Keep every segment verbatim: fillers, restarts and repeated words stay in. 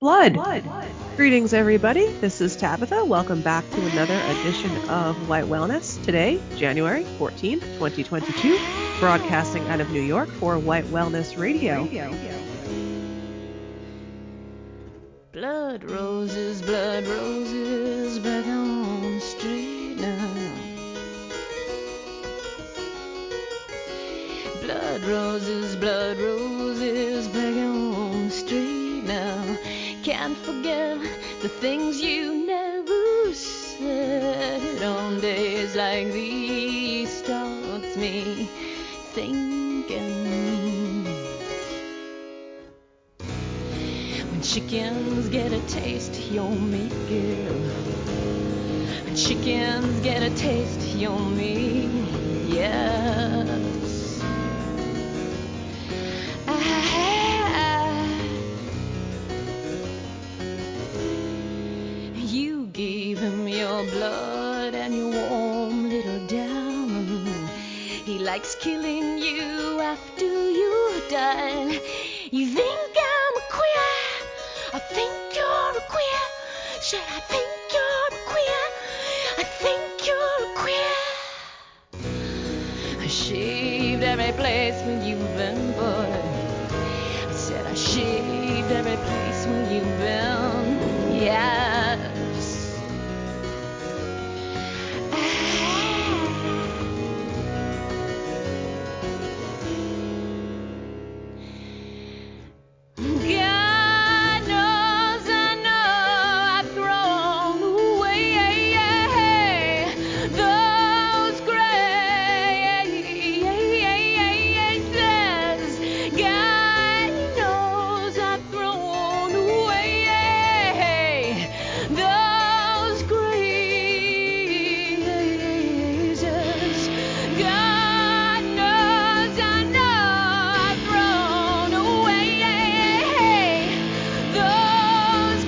Blood. Blood. Greetings, everybody. This is Tabitha. Welcome back to another edition of White Wellness. Today, January fourteenth, twenty twenty-two, broadcasting out of New York for White Wellness Radio. Blood roses, blood roses, back on the street now. Blood roses, blood roses, back on the street now. Can't forget the things you never said. On days like these starts me thinking. When chickens get a taste, you'll make girl. When chickens get a taste, you'll me, yes. You gave him your blood and your warm little diamond. He likes killing you after you died. You think I'm a queer? I think you're a queer. Should I think you're a queer? I think you're a queer. I shaved every place where you've been, boy. I said I shaved every place where you've been. Yes. God knows I know I've thrown away those graces. God knows I've thrown away those graces. God knows I know I've thrown away those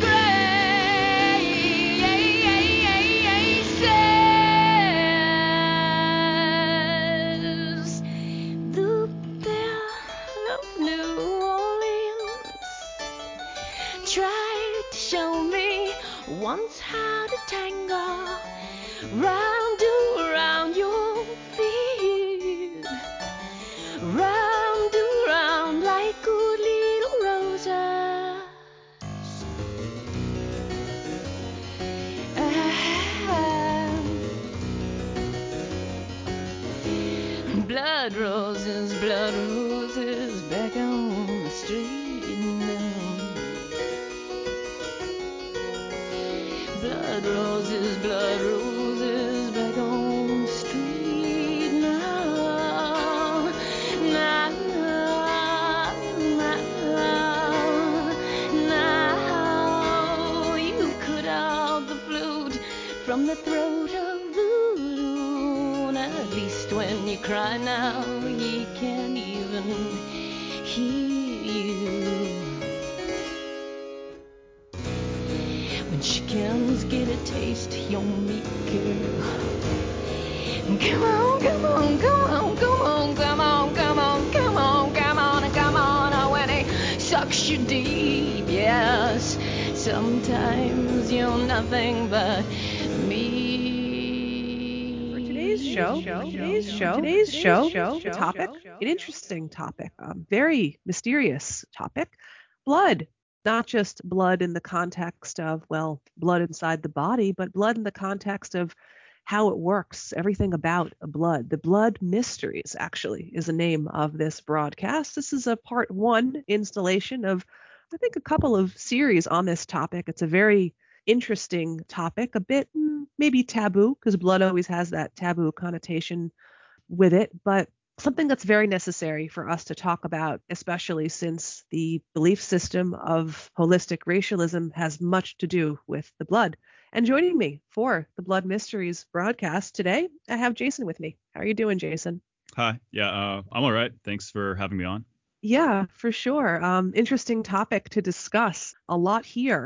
graces. The Belle of New Orleans tried to show me once how to tango round and around your feet, round and round like good little roses. Ah, blood roses, blood roses, back on the street now. Blood roses, blood roses, back on the street now. Now, now, now. You cut out the flute from the throat of the loon. At least when you cry now, ye can't even hear you. When chickens get a taste, you'll meet girl. Come on, come on, come on, come on, come on, come on, come on, come on, come on. Oh, when he sucks you deep, yes. Sometimes you're nothing but me. For today's show, for today's show, today's show, the topic, an interesting topic, a very mysterious topic, blood. Not just blood in the context of, well, blood inside the body, but blood in the context of how it works, everything about blood. The Blood Mysteries, actually, is the name of this broadcast. This is a part one installation of, I think, a couple of series on this topic. It's a very interesting topic, a bit mm, maybe taboo, because blood always has that taboo connotation with it, but something that's very necessary for us to talk about, especially since the belief system of holistic racialism has much to do with the blood. And joining me for the Blood Mysteries broadcast today, I have Jason with me. How are you doing, Jason? Hi. Yeah, uh, I'm all right. Thanks for having me on. Yeah, for sure. Um, interesting topic to discuss. A lot here.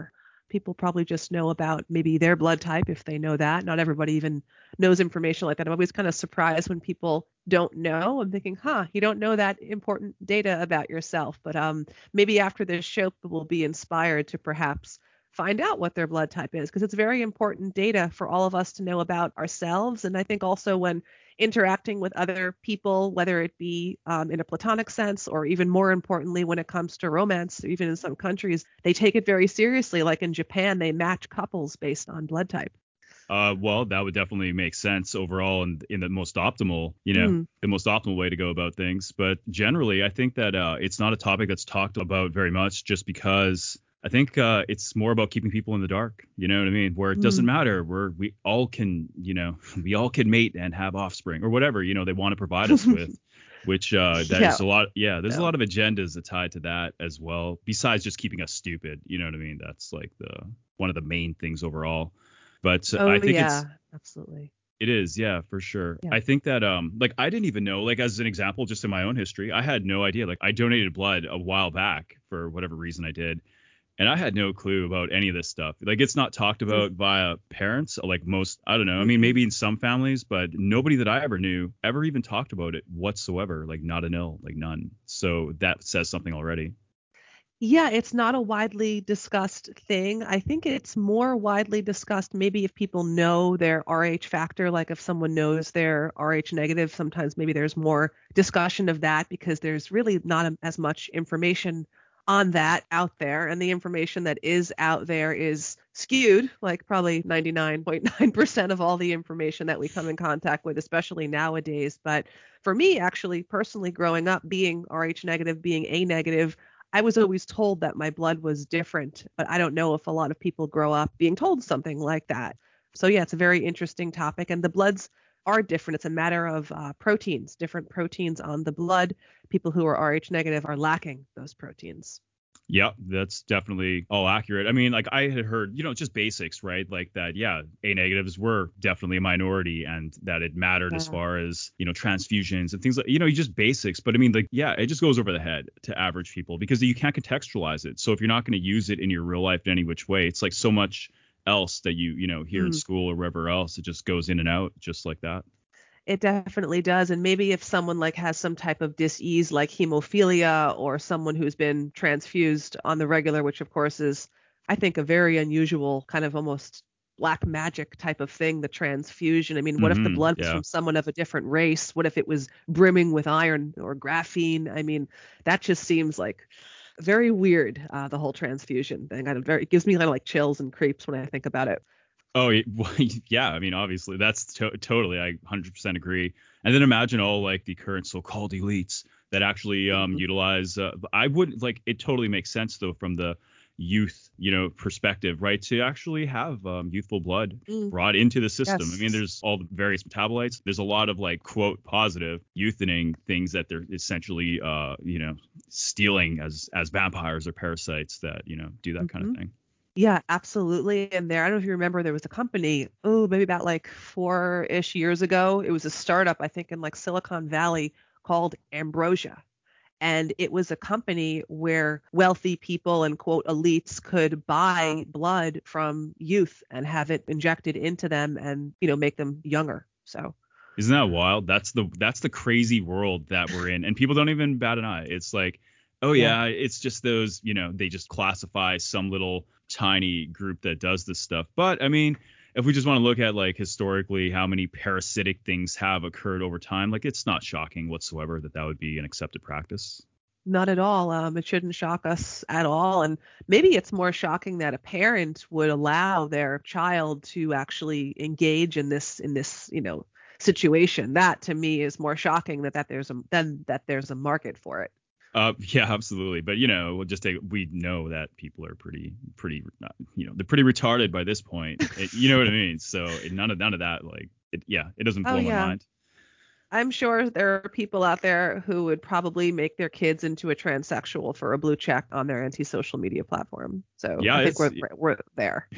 People probably just know about maybe their blood type if they know that. Not everybody even knows information like that. I'm always kind of surprised when people don't know. I'm thinking, huh, you don't know that important data about yourself. But um, maybe after this show, people will be inspired to perhaps find out what their blood type is, because it's very important data for all of us to know about ourselves. And I think also when interacting with other people, whether it be um, in a platonic sense or even more importantly, when it comes to romance, even in some countries, they take it very seriously. Like in Japan, they match couples based on blood type. Uh, well, that would definitely make sense overall and in, in the most optimal, you know, mm. the most optimal way to go about things. But generally, I think that uh, it's not a topic that's talked about very much just because I think uh, it's more about keeping people in the dark. You know what I mean? Where it doesn't mm. matter. Where we all can, you know, we all can mate and have offspring or whatever, you know, they want to provide us with, which uh, that yeah. is a lot. Yeah, there's yeah. a lot of agendas tied to that as well. Besides just keeping us stupid. You know what I mean? That's like the one of the main things overall. But uh, oh, I think yeah, it's absolutely. It is. Yeah, for sure. Yeah. I think that um like I didn't even know, like as an example, just in my own history, I had no idea. Like I donated blood a while back for whatever reason I did. And I had no clue about any of this stuff. Like it's not talked about mm-hmm. via parents, like most, I don't know. I mean, maybe in some families, but nobody that I ever knew ever even talked about it whatsoever. Like not a nil, like none. So that says something already. Yeah, it's not a widely discussed thing. I think it's more widely discussed maybe if people know their R H factor, like if someone knows they're R H negative, sometimes maybe there's more discussion of that because there's really not as much information on that out there. And the information that is out there is skewed, like probably ninety-nine point nine percent of all the information that we come in contact with, especially nowadays. But for me, actually, personally, growing up, being R H negative, being A negative, I was always told that my blood was different, but I don't know if a lot of people grow up being told something like that. So yeah, it's a very interesting topic, and the bloods are different. It's a matter of uh, proteins, different proteins on the blood. People who are R H negative are lacking those proteins. Yeah, that's definitely all accurate. I mean, like I had heard, you know, just basics, right? Like that, yeah, A negatives were definitely a minority and that it mattered yeah. as far as, you know, transfusions and things like, you know, just basics. But I mean, like, yeah, it just goes over the head to average people because you can't contextualize it. So if you're not going to use it in your real life in any which way, it's like so much else that you, you know, hear mm. in school or wherever else, it just goes in and out just like that. It definitely does. And maybe if someone like has some type of dis-ease like hemophilia or someone who's been transfused on the regular, which of course is, I think, a very unusual kind of almost black magic type of thing, the transfusion. I mean, what mm-hmm, if the blood was yeah. from someone of a different race? What if it was brimming with iron or graphene? I mean, that just seems like very weird, uh, the whole transfusion thing. I don't very, it gives me kind of like chills and creeps when I think about it. Oh, yeah. I mean, obviously, that's to- totally. I one hundred percent agree. And then imagine all like the current so-called elites that actually um, mm-hmm. utilize. Uh, I wouldn't like it. Totally makes sense, though, from the youth, you know, perspective, right? To actually have um, youthful blood mm. brought into the system. Yes. I mean, there's all the various metabolites. There's a lot of like, quote, positive youthening things that they're essentially, uh, you know, stealing as as vampires or parasites that, you know, do that mm-hmm. kind of thing. Yeah, absolutely. And there, I don't know if you remember, there was a company, oh, maybe about like four-ish years ago. It was a startup, I think, in like Silicon Valley called Ambrosia. And it was a company where wealthy people and, quote, elites could buy blood from youth and have it injected into them and, you know, make them younger. So. Isn't that wild? That's the that's the crazy world that we're in. And people don't even bat an eye. It's like, oh, yeah, yeah, it's just those, you know, they just classify some little tiny group that does this stuff. But I mean, if we just want to look at like historically how many parasitic things have occurred over time, like it's not shocking whatsoever that that would be an accepted practice. Not at all. Um, it shouldn't shock us at all. And maybe it's more shocking that a parent would allow their child to actually engage in this in this, you know, situation. That to me is more shocking that, that there's a than that there's a market for it. Uh, yeah, absolutely. But, you know, we'll just take, we know that people are pretty, pretty, uh, you know, they're pretty retarded by this point. It, you know what I mean? So it, none of, none of that, like, it, yeah, it doesn't blow oh, yeah. my mind. I'm sure there are people out there who would probably make their kids into a transsexual for a blue check on their anti-social media platform. So yeah, I think we're, we're there.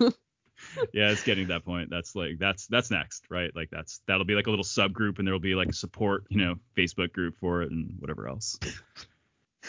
Yeah, it's getting to that point. That's like that's that's next, right? Like that's that'll be like a little subgroup, and there'll be like a support, you know, Facebook group for it and whatever else.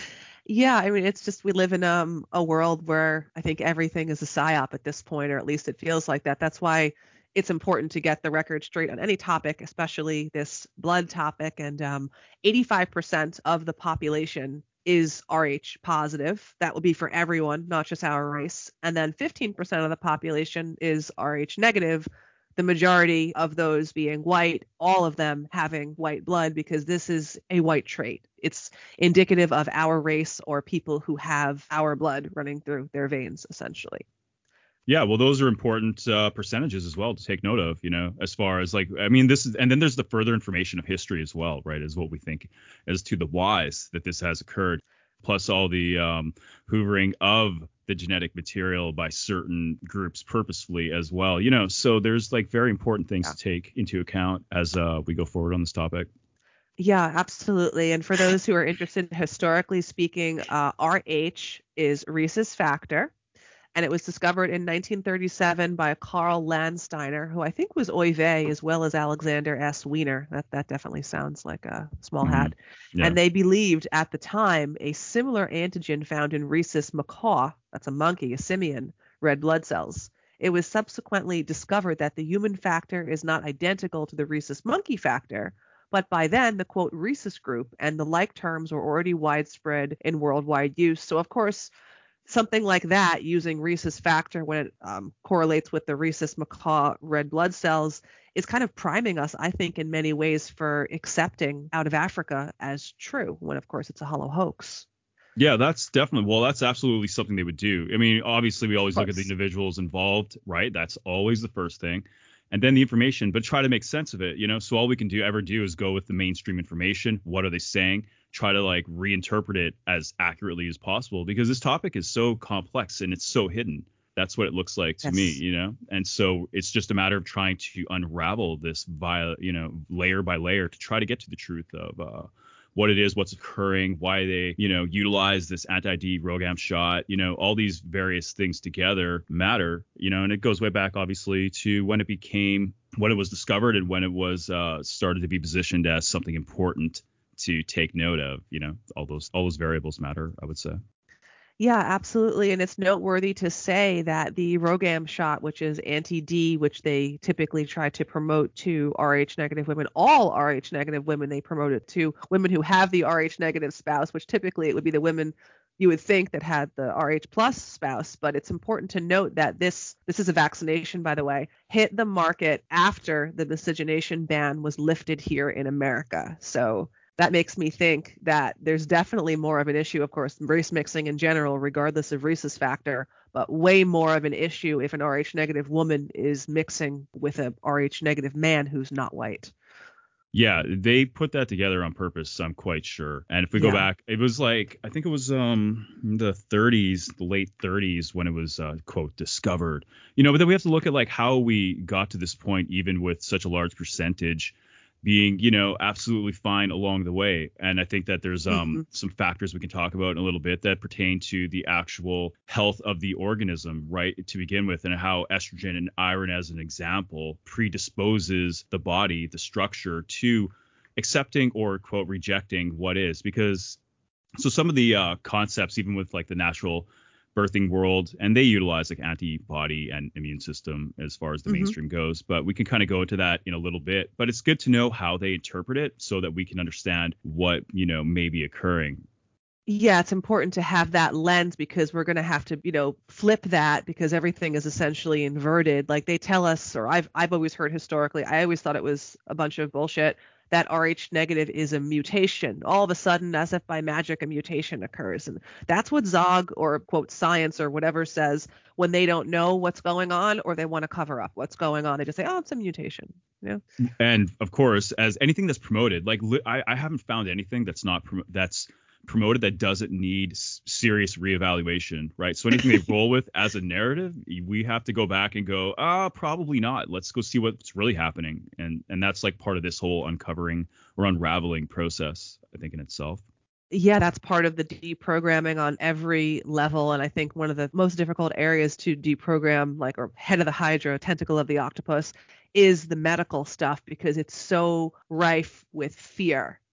Yeah, I mean, it's just we live in um, a world where I think everything is a psyop at this point, or at least it feels like that. That's why it's important to get the record straight on any topic, especially this blood topic. And um, eighty-five percent of the population is R H positive. That would be for everyone, not just our race. And then fifteen percent of the population is R H negative, the majority of those being white, all of them having white blood because this is a white trait. It's indicative of our race or people who have our blood running through their veins, essentially. Yeah, well, those are important uh, percentages as well to take note of, you know, as far as like, I mean, this is, and then there's the further information of history as well, right, is what we think as to the whys that this has occurred, plus all the um, hoovering of the genetic material by certain groups purposefully as well, you know, so there's like very important things Yeah. to take into account as uh, we go forward on this topic. Yeah, absolutely. And for those who are interested, historically speaking, uh, R H is rhesus factor. And it was discovered in nineteen thirty-seven by Carl Landsteiner, who I think was Oy vey, as well as Alexander S. Wiener. That that definitely sounds like a small Mm-hmm. hat. Yeah. And they believed at the time a similar antigen found in rhesus macaque, that's a monkey, a simian, red blood cells. It was subsequently discovered that the human factor is not identical to the rhesus monkey factor, but by then the quote rhesus group and the like terms were already widespread in worldwide use. So of course, something like that using rhesus factor when it um, correlates with the rhesus macaque red blood cells is kind of priming us, I think, in many ways for accepting out of Africa as true, when of course it's a hollow hoax. Yeah, that's definitely, well, that's absolutely something they would do. I mean, obviously, we always look at the course. individuals involved, right? That's always the first thing. And then the information, but try to make sense of it, you know? So all we can do ever do is go with the mainstream information. What are they saying? Try to like reinterpret it as accurately as possible because this topic is so complex and it's so hidden. That's what it looks like to Yes. me, you know? And so it's just a matter of trying to unravel this via, you know, layer by layer to try to get to the truth of uh, what it is, what's occurring, why they, you know, utilize this anti-D RhoGAM shot, you know, all these various things together matter, you know, and it goes way back, obviously, to when it became, when it was discovered and when it was uh, started to be positioned as something important to take note of, you know, all those, all those variables matter, I would say. Yeah, absolutely. And it's noteworthy to say that the RhoGAM shot, which is anti-D, which they typically try to promote to R H negative women, all R H negative women, they promote it to women who have the R H negative spouse, which typically it would be the women you would think that had the R H plus spouse. But it's important to note that this, this is a vaccination, by the way, hit the market after the miscegenation ban was lifted here in America. So that makes me think that there's definitely more of an issue, of course, race mixing in general, regardless of rhesus factor, but way more of an issue if an R H negative woman is mixing with a R H negative man who's not white. Yeah, they put that together on purpose, I'm quite sure. And if we go Yeah. back, it was like, I think it was um the thirties, the late thirties when it was, uh, quote, discovered. You know, but then we have to look at like how we got to this point, even with such a large percentage being, you know, absolutely fine along the way. And I think that there's um, Mm-hmm. some factors we can talk about in a little bit that pertain to the actual health of the organism, right, to begin with, and how estrogen and iron, as an example, predisposes the body, the structure, to accepting or, quote, rejecting what is. Because so some of the uh, concepts, even with like the natural birthing world, and they utilize like antibody and immune system as far as the Mm-hmm. mainstream goes, but we can kind of go into that in a little bit. But it's good to know how they interpret it so that we can understand what, you know, may be occurring. Yeah, it's important to have that lens because we're going to have to, you know, flip that because everything is essentially inverted. Like they tell us, or I've I've always heard historically, I always thought it was a bunch of bullshit, that R H negative is a mutation. All of a sudden, as if by magic, a mutation occurs. And that's what Zog or quote science or whatever says when they don't know what's going on or they want to cover up what's going on. They just say, oh, it's a mutation. Yeah. And of course, as anything that's promoted, like li- I, I haven't found anything that's not prom- that's promoted that doesn't need s- serious reevaluation, right? So anything they roll with as a narrative, we have to go back and go, ah, probably not. Let's go see what's really happening, and and that's like part of this whole uncovering or unraveling process, I think, in itself. Yeah, that's part of the deprogramming on every level. And I think one of the most difficult areas to deprogram, like, or head of the Hydra, tentacle of the octopus, is the medical stuff because it's so rife with fear.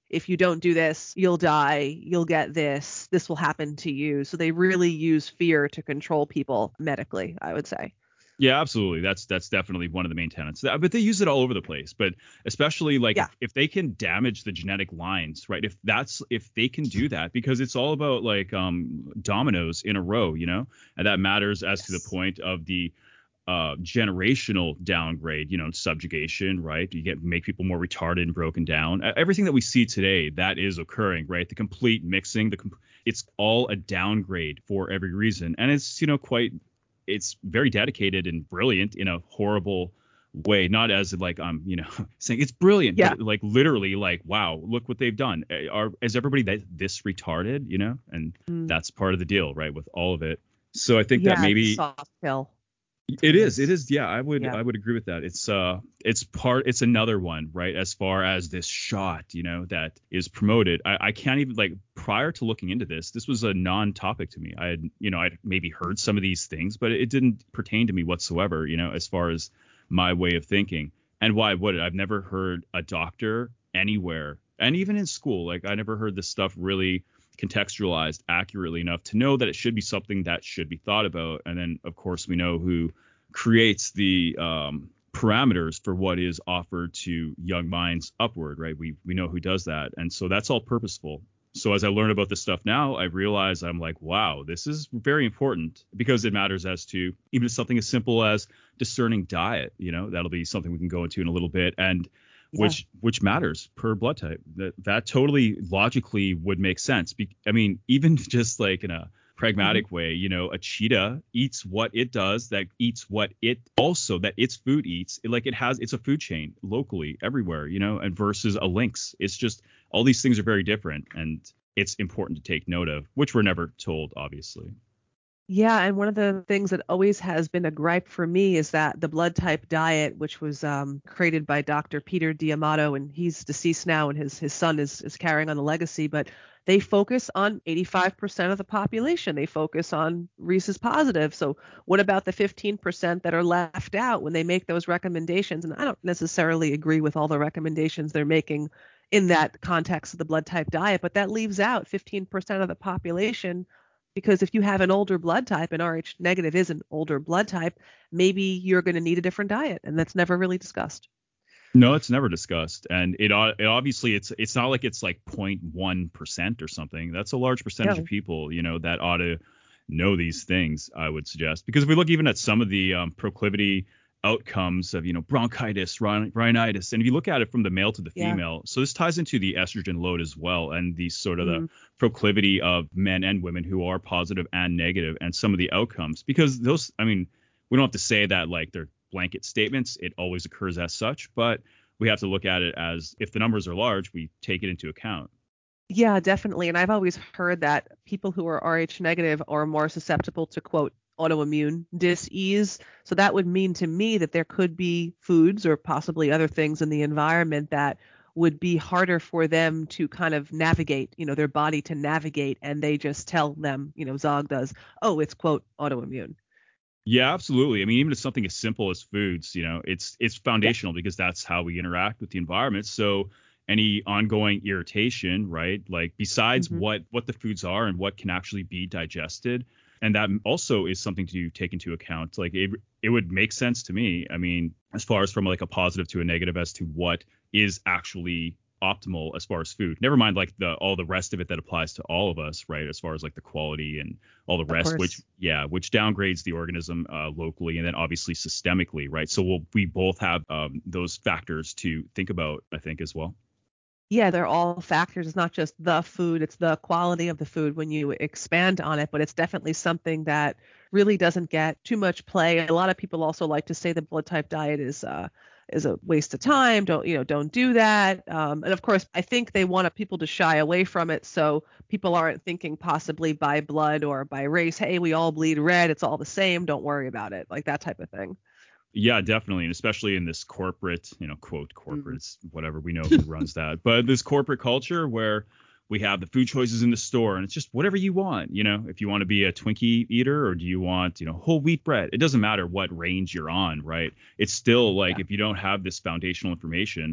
if you don't do this, you'll die, you'll get this, this will happen to you. So they really use fear to control people medically, I would say. Yeah, absolutely. That's that's definitely one of the main tenets. But they use it all over the place. But especially like yeah. if, if they can damage the genetic lines, right? If that's if they can do that, because it's all about like um, dominoes in a row, you know, and that matters as yes. to the point of the uh, generational downgrade, you know, subjugation, right? You get make people more retarded and broken down. Everything that we see today, that is occurring, right? The complete mixing, the com- it's all a downgrade for every reason, and it's you know quite. It's very dedicated and brilliant in a horrible way, not as like I'm, you know, saying it's brilliant, yeah. but like literally like, wow, look what they've done. Are is everybody that this retarded, you know? And mm. that's part of the deal, right, with all of it. So I think yeah, that maybe soft pill. It is. It is. Yeah, I would. Yeah. I would agree with that. It's uh, it's part. It's another one, right? As far as this shot, you know, that is promoted. I, I can't even like prior to looking into this. This was a non-topic to me. I had, you know, I'd maybe heard some of these things, but it didn't pertain to me whatsoever. You know, as far as my way of thinking. And why would it? I've never heard a doctor anywhere, and even in school, like I never heard this stuff really contextualized accurately enough to know that it should be something that should be thought about. And then of course we know who creates the um parameters for what is offered to young minds upward, right? We we know who does that, and so that's all purposeful. So as I learn about this stuff now, I realize I'm like, wow, this is very important, because it matters as to even something as simple as discerning diet. You know, that'll be something we can go into in a little bit, and Yeah. which which matters per blood type. That that totally logically would make sense. Be, I mean, even just like in a pragmatic mm-hmm. way, you know, a cheetah eats what it does, that eats what it also that its food eats. It, like it has, it's a food chain locally everywhere, you know, and versus a lynx. It's just all these things are very different, and it's important to take note of, which we're never told, obviously. Yeah, and one of the things that always has been a gripe for me is that the blood type diet, which was um, created by Doctor Peter D'Amato, and he's deceased now, and his his son is is carrying on the legacy, but they focus on eighty-five percent of the population. They focus on rhesus positive. So what about the fifteen percent that are left out when they make those recommendations? And I don't necessarily agree with all the recommendations they're making in that context of the blood type diet, but that leaves out fifteen percent of the population. Because if you have an older blood type, and R H negative is an older blood type, maybe you're going to need a different diet, and that's never really discussed. No, it's never discussed, and it, it obviously it's it's not like it's like zero point one percent or something. That's a large percentage no. of people, you know, that ought to know these things, I would suggest, because if we look even at some of the um, proclivity outcomes of, you know, bronchitis, rhinitis, and if you look at it from the male to the female, yeah. so this ties into the estrogen load as well, and the sort of mm-hmm. the proclivity of men and women who are positive and negative, and some of the outcomes, because those, I mean, we don't have to say that like they're blanket statements. It always occurs as such, but we have to look at it as if the numbers are large, we take it into account. Yeah, definitely. And I've always heard that people who are R H negative are more susceptible to, quote, autoimmune dis-ease. So that would mean to me that there could be foods or possibly other things in the environment that would be harder for them to kind of navigate, you know, their body to navigate, and they just tell them, you know, Zog does, oh, it's, quote, autoimmune. Yeah, absolutely. I mean, even if something as simple as foods, you know, it's it's foundational, yeah. because that's how we interact with the environment. So any ongoing irritation, right, like besides mm-hmm. what what the foods are and what can actually be digested, and that also is something to take into account. Like it, it would make sense to me. I mean, as far as from like a positive to a negative as to what is actually optimal as far as food. Never mind like the all the rest of it that applies to all of us, right? As far as like the quality and all the rest, which yeah, which downgrades the organism uh, locally and then obviously systemically, right? So we'll we both have um, those factors to think about, I think, as well. Yeah, they're all factors. It's not just the food, it's the quality of the food when you expand on it, but it's definitely something that really doesn't get too much play. A lot of people also like to say the blood type diet is uh, is a waste of time. Don't, you know, don't do that. Um, and of course, I think they want people to shy away from it. So people aren't thinking possibly by blood or by race, hey, we all bleed red, it's all the same, don't worry about it, like that type of thing. Yeah, definitely. And especially in this corporate, you know, quote, corporate, mm-hmm. whatever, we know who runs that. But this corporate culture where we have the food choices in the store and it's just whatever you want, you know, if you want to be a Twinkie eater or do you want, you know, whole wheat bread, it doesn't matter what range you're on, right? It's still like yeah. if you don't have this foundational information,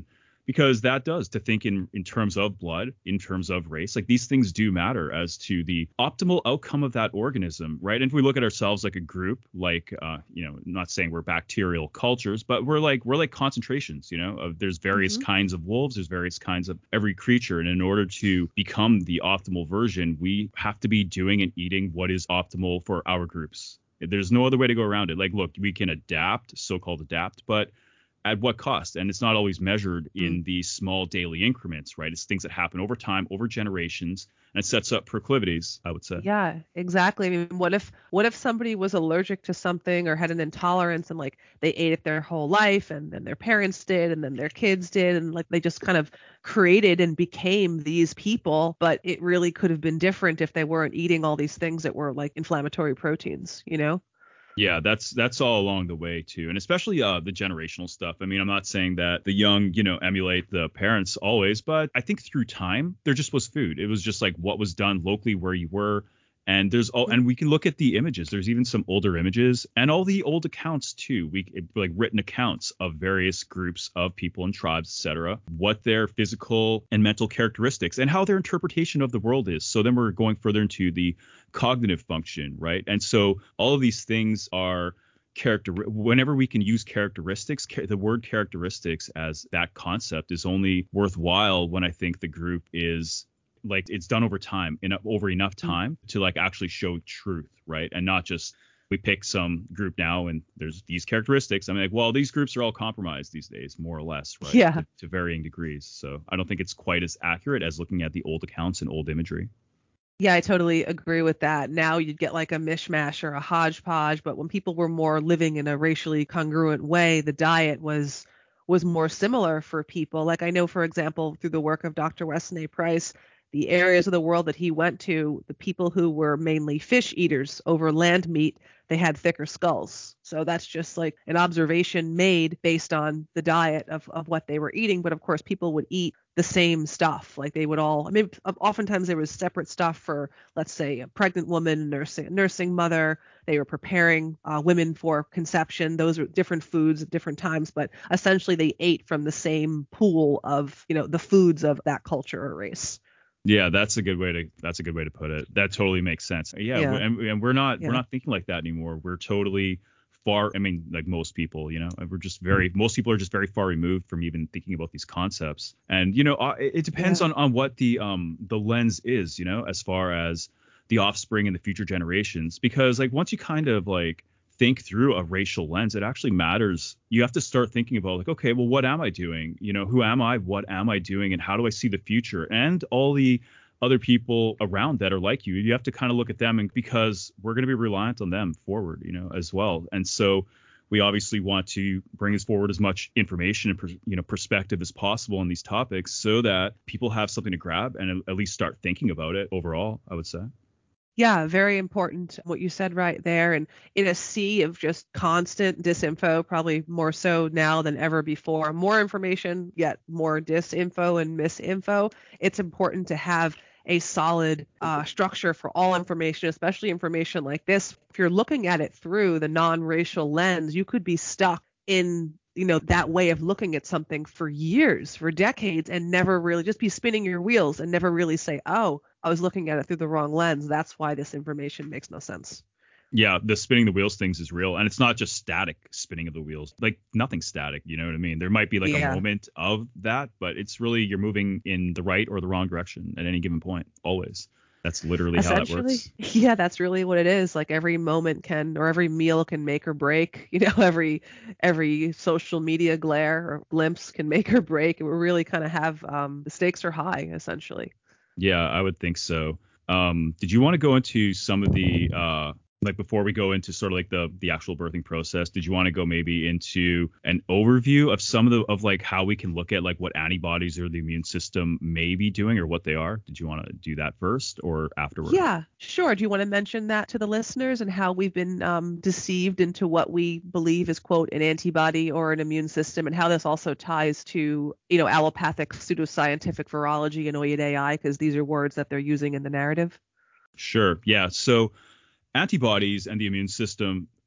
because that does to think in in terms of blood, in terms of race, like these things do matter as to the optimal outcome of that organism, right? And if we look at ourselves like a group, like uh you know, not saying we're bacterial cultures, but we're like we're like concentrations, you know, of there's various mm-hmm. kinds of wolves, there's various kinds of every creature, and in order to become the optimal version, we have to be doing and eating what is optimal for our groups. There's no other way to go around it. Like, look, we can adapt, so-called adapt, but at what cost? And it's not always measured in mm. these small daily increments, right? It's things that happen over time, over generations, and it sets up proclivities, I would say. Yeah, exactly. I mean, what if what if somebody was allergic to something or had an intolerance and like they ate it their whole life, and then their parents did, and then their kids did, and like they just kind of created and became these people, but it really could have been different if they weren't eating all these things that were like inflammatory proteins, you know? Yeah, that's that's all along the way too, and especially uh, the generational stuff. I mean, I'm not saying that the young, you know, emulate the parents always, but I think through time there just was food. It was just like what was done locally where you were. And there's all, and we can look at the images. There's even some older images and all the old accounts too. We like written accounts of various groups of people and tribes, et cetera, what their physical and mental characteristics and how their interpretation of the world is. So then we're going further into the cognitive function, right? And so all of these things are character. Whenever we can use characteristics, the word characteristics as that concept is only worthwhile when I think the group is like it's done over time, in over enough time to like actually show truth, right? And not just we pick some group now and there's these characteristics. I'm like, well, these groups are all compromised these days, more or less, right? Yeah. To, to varying degrees. So I don't think it's quite as accurate as looking at the old accounts and old imagery. Yeah, I totally agree with that. Now you'd get like a mishmash or a hodgepodge, but when people were more living in a racially congruent way, the diet was was more similar for people. Like I know, for example, through the work of Doctor Weston A. Price, the areas of the world that he went to, the people who were mainly fish eaters over land meat, they had thicker skulls. So that's just like an observation made based on the diet of, of what they were eating. But of course, people would eat the same stuff. Like they would all, I mean, oftentimes there was separate stuff for, let's say, a pregnant woman, nursing, nursing mother. They were preparing uh, women for conception. Those are different foods at different times, but essentially they ate from the same pool of, you know, the foods of that culture or race. Yeah, that's a good way to that's a good way to put it. That totally makes sense. Yeah, yeah. And, and we're not yeah. we're not thinking like that anymore. We're totally far. I mean, like most people, you know, we're just very most people are just very far removed from even thinking about these concepts. And you know, uh, it, it depends yeah. on on what the um the lens is, you know, as far as the offspring and the future generations, because like once you kind of like think through a racial lens, it actually matters. You have to start thinking about like, okay, well, what am I doing? You know, who am I? What am I doing? And how do I see the future? And all the other people around that are like you, you have to kind of look at them, and because we're going to be reliant on them forward, you know, as well. And so we obviously want to bring us forward as much information and, you know, perspective as possible on these topics so that people have something to grab and at least start thinking about it overall, I would say. Yeah, very important what you said right there. And in a sea of just constant disinfo, probably more so now than ever before, more information, yet more disinfo and misinfo, it's important to have a solid uh, structure for all information, especially information like this. If you're looking at it through the non-racial lens, you could be stuck in, you know, that way of looking at something for years, for decades, and never really just be spinning your wheels and never really say, oh, I was looking at it through the wrong lens. That's why this information makes no sense. Yeah, the spinning the wheels things is real. And it's not just static spinning of the wheels, like nothing static. You know what I mean? There might be like yeah. a moment of that, but it's really you're moving in the right or the wrong direction at any given point, always. That's literally how that works. Yeah, that's really what it is. Like every moment can, or every meal can make or break, you know, every every social media glare or glimpse can make or break. And we really kind of have um, the stakes are high, essentially. Yeah, I would think so. Um, did you want to go into some of the uh, like before we go into sort of like the the actual birthing process, did you want to go maybe into an overview of some of the of like how we can look at like what antibodies or the immune system may be doing or what they are? Did you want to do that first or afterwards? Yeah, sure. Do you want to mention that to the listeners and how we've been um, deceived into what we believe is, quote, an antibody or an immune system, and how this also ties to, you know, allopathic pseudoscientific virology and Oyed A I, because these are words that they're using in the narrative? Sure. Yeah. So antibodies and the immune system,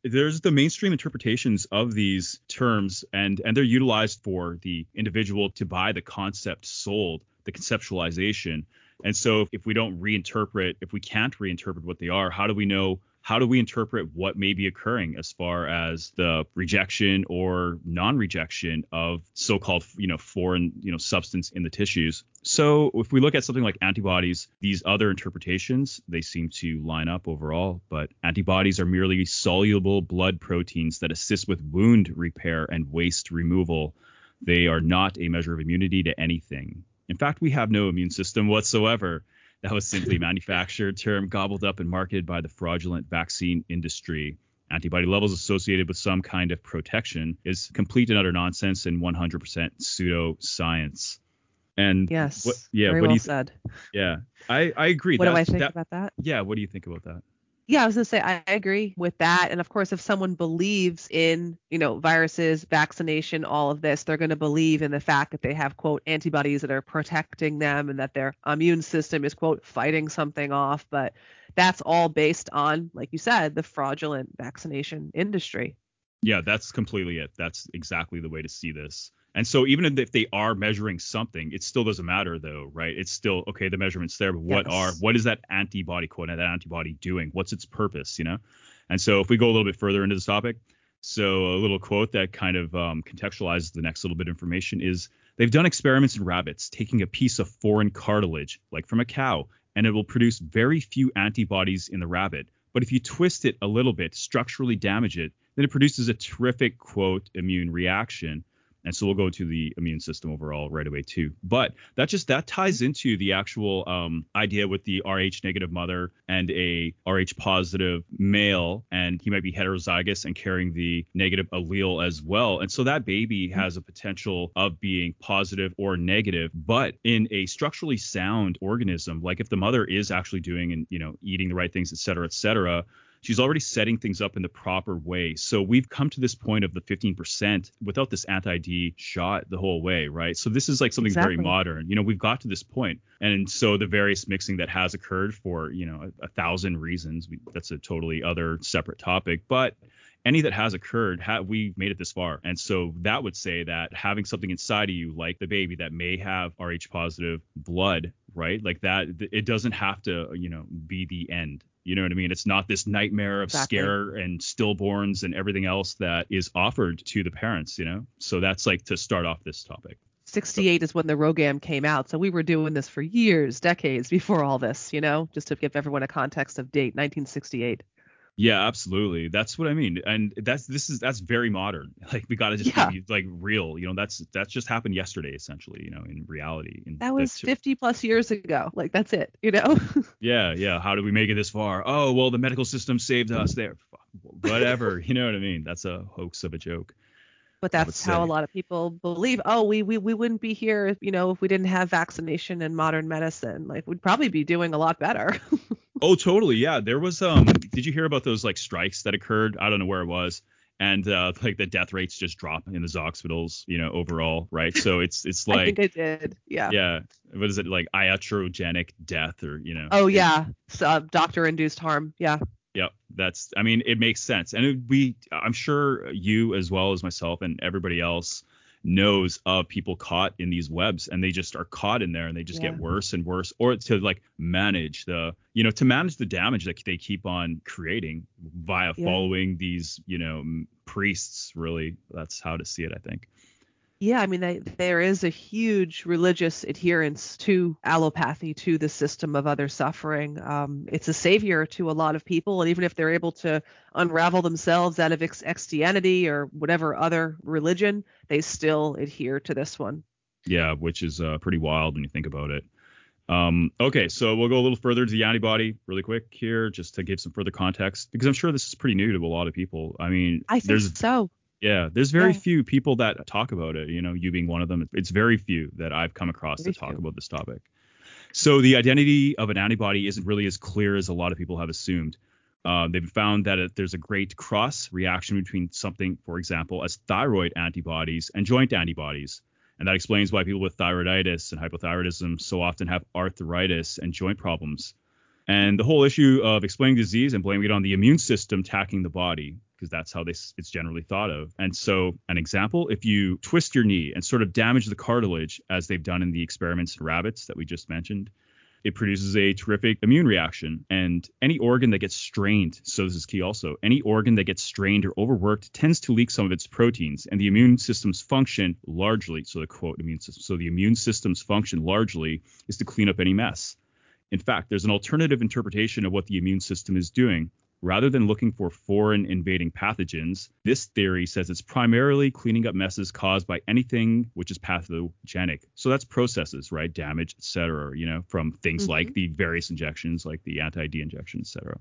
there's the mainstream interpretations of these terms, and and they're utilized for the individual to buy the concept sold, the conceptualization. And so if we don't reinterpret, if we can't reinterpret what they are, how do we know? How do we interpret what may be occurring as far as the rejection or non-rejection of so-called, you know, foreign, you know, substance in the tissues? So if we look at something like antibodies, these other interpretations, they seem to line up overall. But antibodies are merely soluble blood proteins that assist with wound repair and waste removal. They are not a measure of immunity to anything. In fact, we have no immune system whatsoever. That was simply a manufactured term gobbled up and marketed by the fraudulent vaccine industry. Antibody levels associated with some kind of protection is complete and utter nonsense and one hundred percent pseudoscience. And yes, what, yeah, very what well do you th- said. Yeah, I, I agree. What That's, do I think that, about that? Yeah, what do you think about that? Yeah, I was going to say, I agree with that. And of course, if someone believes in, you know, viruses, vaccination, all of this, they're going to believe in the fact that they have, quote, antibodies that are protecting them and that their immune system is, quote, fighting something off. But that's all based on, like you said, the fraudulent vaccination industry. Yeah, that's completely it. That's exactly the way to see this. And so even if they are measuring something, it still doesn't matter, though, right? It's still, okay, the measurement's there, but what Yes. are, what is that antibody, quote, that antibody doing? What's its purpose, you know? And so if we go a little bit further into this topic, so a little quote that kind of um, contextualizes the next little bit of information is, they've done experiments in rabbits, taking a piece of foreign cartilage, like from a cow, and it will produce very few antibodies in the rabbit. But if you twist it a little bit, structurally damage it, then it produces a terrific, quote, immune reaction. And so we'll go to the immune system overall right away, too. But that just that ties into the actual um, idea with the Rh negative mother and a Rh positive male. And he might be heterozygous and carrying the negative allele as well. And so that baby has a potential of being positive or negative. But in a structurally sound organism, like if the mother is actually doing and, you know, eating the right things, et cetera, et cetera, she's already setting things up in the proper way. So we've come to this point of the fifteen percent without this anti-D shot the whole way, right? So this is like something Exactly. very modern. You know, we've got to this point. And so the various mixing that has occurred for, you know, a, a thousand reasons, we, that's a totally other separate topic. But any that has occurred, ha- we made it this far. And so that would say that having something inside of you, like the baby that may have Rh positive blood, right? Like that, it doesn't have to, you know, be the end. You know what I mean? It's not this nightmare of Exactly. scare and stillborns and everything else that is offered to the parents, you know? So that's like to start off this topic. sixty-eight so, is when the RhoGAM came out. So we were doing this for years, decades before all this, you know, just to give everyone a context of date, nineteen sixty-eight. Yeah, absolutely. That's what I mean. And that's this is that's very modern. Like we got to just yeah. be like real. You know, that's that's just happened yesterday, essentially, you know, in reality. In that was fifty plus years ago. Like that's it, you know? yeah. Yeah. How did we make it this far? Oh, well, the medical system saved us there. Whatever. You know what I mean? That's a hoax of a joke. But that's how a lot of people believe. Oh, we, we we wouldn't be here, you know, if we didn't have vaccination and modern medicine. Like we'd probably be doing a lot better. Oh, totally. Yeah. There was um did you hear about those like strikes that occurred? I don't know where it was. And uh, like the death rates just drop in the hospitals, you know, overall. Right. So it's it's like I think I did. Yeah. Yeah. What is it like iatrogenic death or, you know? Oh, yeah. So, uh, doctor induced harm. Yeah. Yep, that's, I mean, it makes sense. And it, we, I'm sure you as well as myself and everybody else knows of people caught in these webs and they just are caught in there and they just yeah. get worse and worse, or to like manage the, you know, to manage the damage that they keep on creating via yeah. following these, you know, priests. Really, that's how to see it, I think. Yeah, I mean, they, there is a huge religious adherence to allopathy, to the system of other suffering. Um, it's a savior to a lot of people, and even if they're able to unravel themselves out of ex- Christianity or whatever other religion, they still adhere to this one. Yeah, which is uh, pretty wild when you think about it. Um, okay, so we'll go a little further to the antibody really quick here, just to give some further context, because I'm sure this is pretty new to a lot of people. I mean, I think there's so. Yeah, there's very yeah. few people that talk about it, you know, you being one of them. It's very few that I've come across very that talk few. about this topic. So the identity of an antibody isn't really as clear as a lot of people have assumed. Uh, they've found that it, there's a great cross reaction between something, for example, as thyroid antibodies and joint antibodies. And that explains why people with thyroiditis and hypothyroidism so often have arthritis and joint problems. And the whole issue of explaining disease and blaming it on the immune system attacking the body, because that's how they, it's generally thought of. And so an example, if you twist your knee and sort of damage the cartilage, as they've done in the experiments in rabbits that we just mentioned, it produces a terrific immune reaction. And any organ that gets strained, so this is key also, any organ that gets strained or overworked tends to leak some of its proteins, and the immune system's function largely, so the quote immune system, so the immune system's function largely is to clean up any mess. In fact, there's an alternative interpretation of what the immune system is doing. Rather than looking for foreign invading pathogens, this theory says it's primarily cleaning up messes caused by anything which is pathogenic. So that's processes, right? Damage, et cetera, you know, from things mm-hmm. like the various injections, like the anti-D injection, et cetera.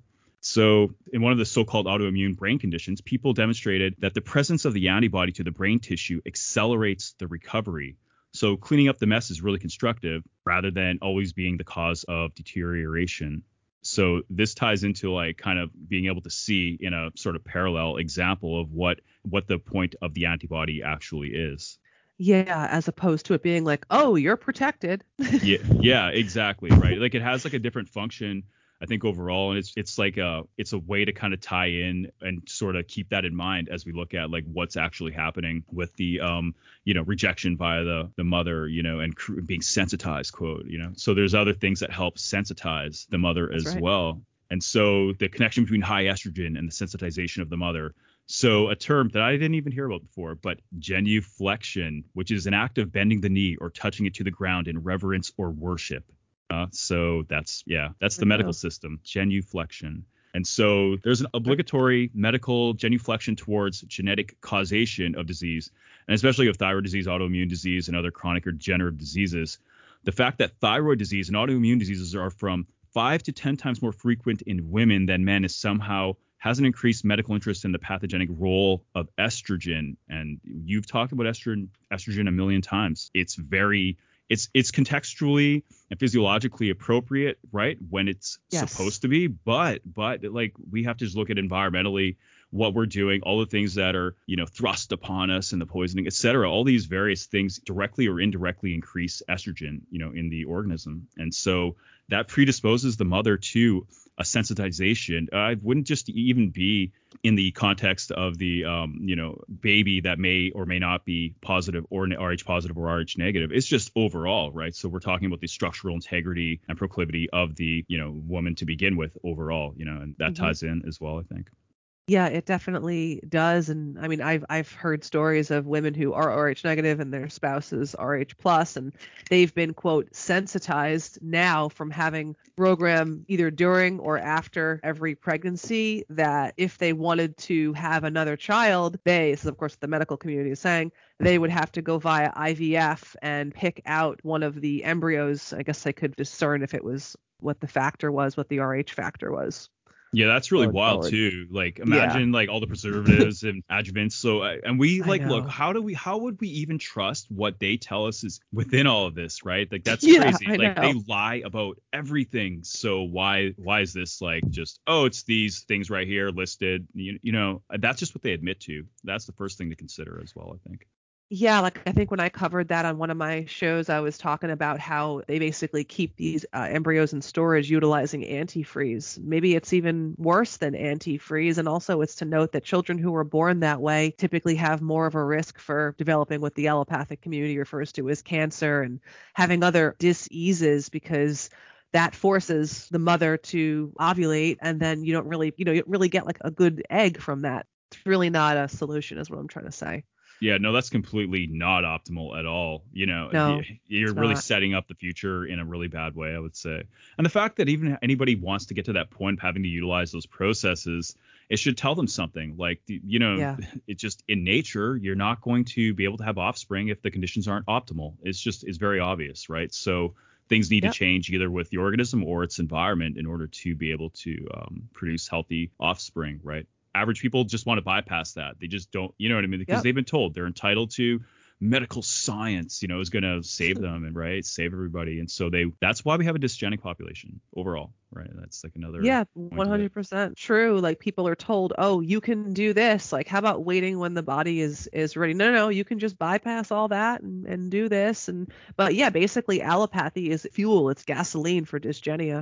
So in one of the so-called autoimmune brain conditions, people demonstrated that the presence of the antibody to the brain tissue accelerates the recovery. So cleaning up the mess is really constructive rather than always being the cause of deterioration. So this ties into like kind of being able to see in a sort of parallel example of what what the point of the antibody actually is. Yeah, as opposed to it being like, oh, you're protected. yeah, yeah, exactly. Right. Like it has like a different function, I think, overall. And it's it's like a it's a way to kind of tie in and sort of keep that in mind as we look at like what's actually happening with the, um, you know, rejection via the the mother, you know, and cr- being sensitized, quote, you know. So there's other things that help sensitize the mother That's as right. well. And so the connection between high estrogen and the sensitization of the mother. So a term that I didn't even hear about before, but genuflection, which is an act of bending the knee or touching it to the ground in reverence or worship. Uh, so that's, yeah, that's the medical system, genuflection. And so there's an obligatory medical genuflection towards genetic causation of disease, and especially of thyroid disease, autoimmune disease, and other chronic or degenerative diseases. The fact that thyroid disease and autoimmune diseases are from five to ten times more frequent in women than men is somehow has an increased medical interest in the pathogenic role of estrogen. And you've talked about estrogen, estrogen a million times. It's very It's it's contextually and physiologically appropriate, right, when it's yes. supposed to be. But but like we have to just look at environmentally what we're doing, all the things that are, you know, thrust upon us and the poisoning, et cetera. All these various things directly or indirectly increase estrogen, you know, in the organism. And so that predisposes the mother to a sensitization. Uh, it wouldn't just even be in the context of the, um, you know, baby that may or may not be positive or Rh positive or Rh negative. It's just overall, right? So we're talking about the structural integrity and proclivity of the, you know, woman to begin with overall, you know, and that mm-hmm. ties in as well, I think. Yeah, it definitely does. And I mean, I've I've heard stories of women who are Rh negative and their spouses Rh plus, and they've been, quote, sensitized now from having program either during or after every pregnancy that if they wanted to have another child, they, this is of course what the medical community is saying, they would have to go via I V F and pick out one of the embryos. I guess they could discern if it was what the factor was, what the Rh factor was. Yeah, that's really wild forward. too. Like imagine yeah. like all the preservatives and adjuvants. So and we like look, how do we how would we even trust what they tell us is within all of this, right? Like that's yeah, crazy. I like know. They lie about everything. So why why is this like just oh it's these things right here listed? You, you know, that's just what they admit to. That's the first thing to consider as well, I think. Yeah, like I think when I covered that on one of my shows, I was talking about how they basically keep these uh, embryos in storage utilizing antifreeze. Maybe it's even worse than antifreeze. And also it's to note that children who are born that way typically have more of a risk for developing what the allopathic community refers to as cancer and having other diseases, because that forces the mother to ovulate, and then you don't really, you know, you really get like a good egg from that. It's really not a solution is what I'm trying to say. Yeah, no, that's completely not optimal at all. You know, no, you're really not. setting up the future in a really bad way, I would say. And the fact that even anybody wants to get to that point of having to utilize those processes, it should tell them something. Like, you know, yeah. it's just in nature, you're not going to be able to have offspring if the conditions aren't optimal. It's just it's very obvious, right? So things need yep. to change either with the organism or its environment in order to be able to um, produce healthy offspring, right? Average people just want to bypass that. They just don't, you know what I mean? Because yep. they've been told they're entitled to medical science, you know, is going to save them and right, save everybody. And so they, that's why we have a dysgenic population overall, right? That's like another. Yeah, one hundred percent true. Like people are told, oh, you can do this. Like, how about waiting when the body is, is ready? No, no, no, you can just bypass all that and, and do this. And, but yeah, basically allopathy is fuel. It's gasoline for dysgenia.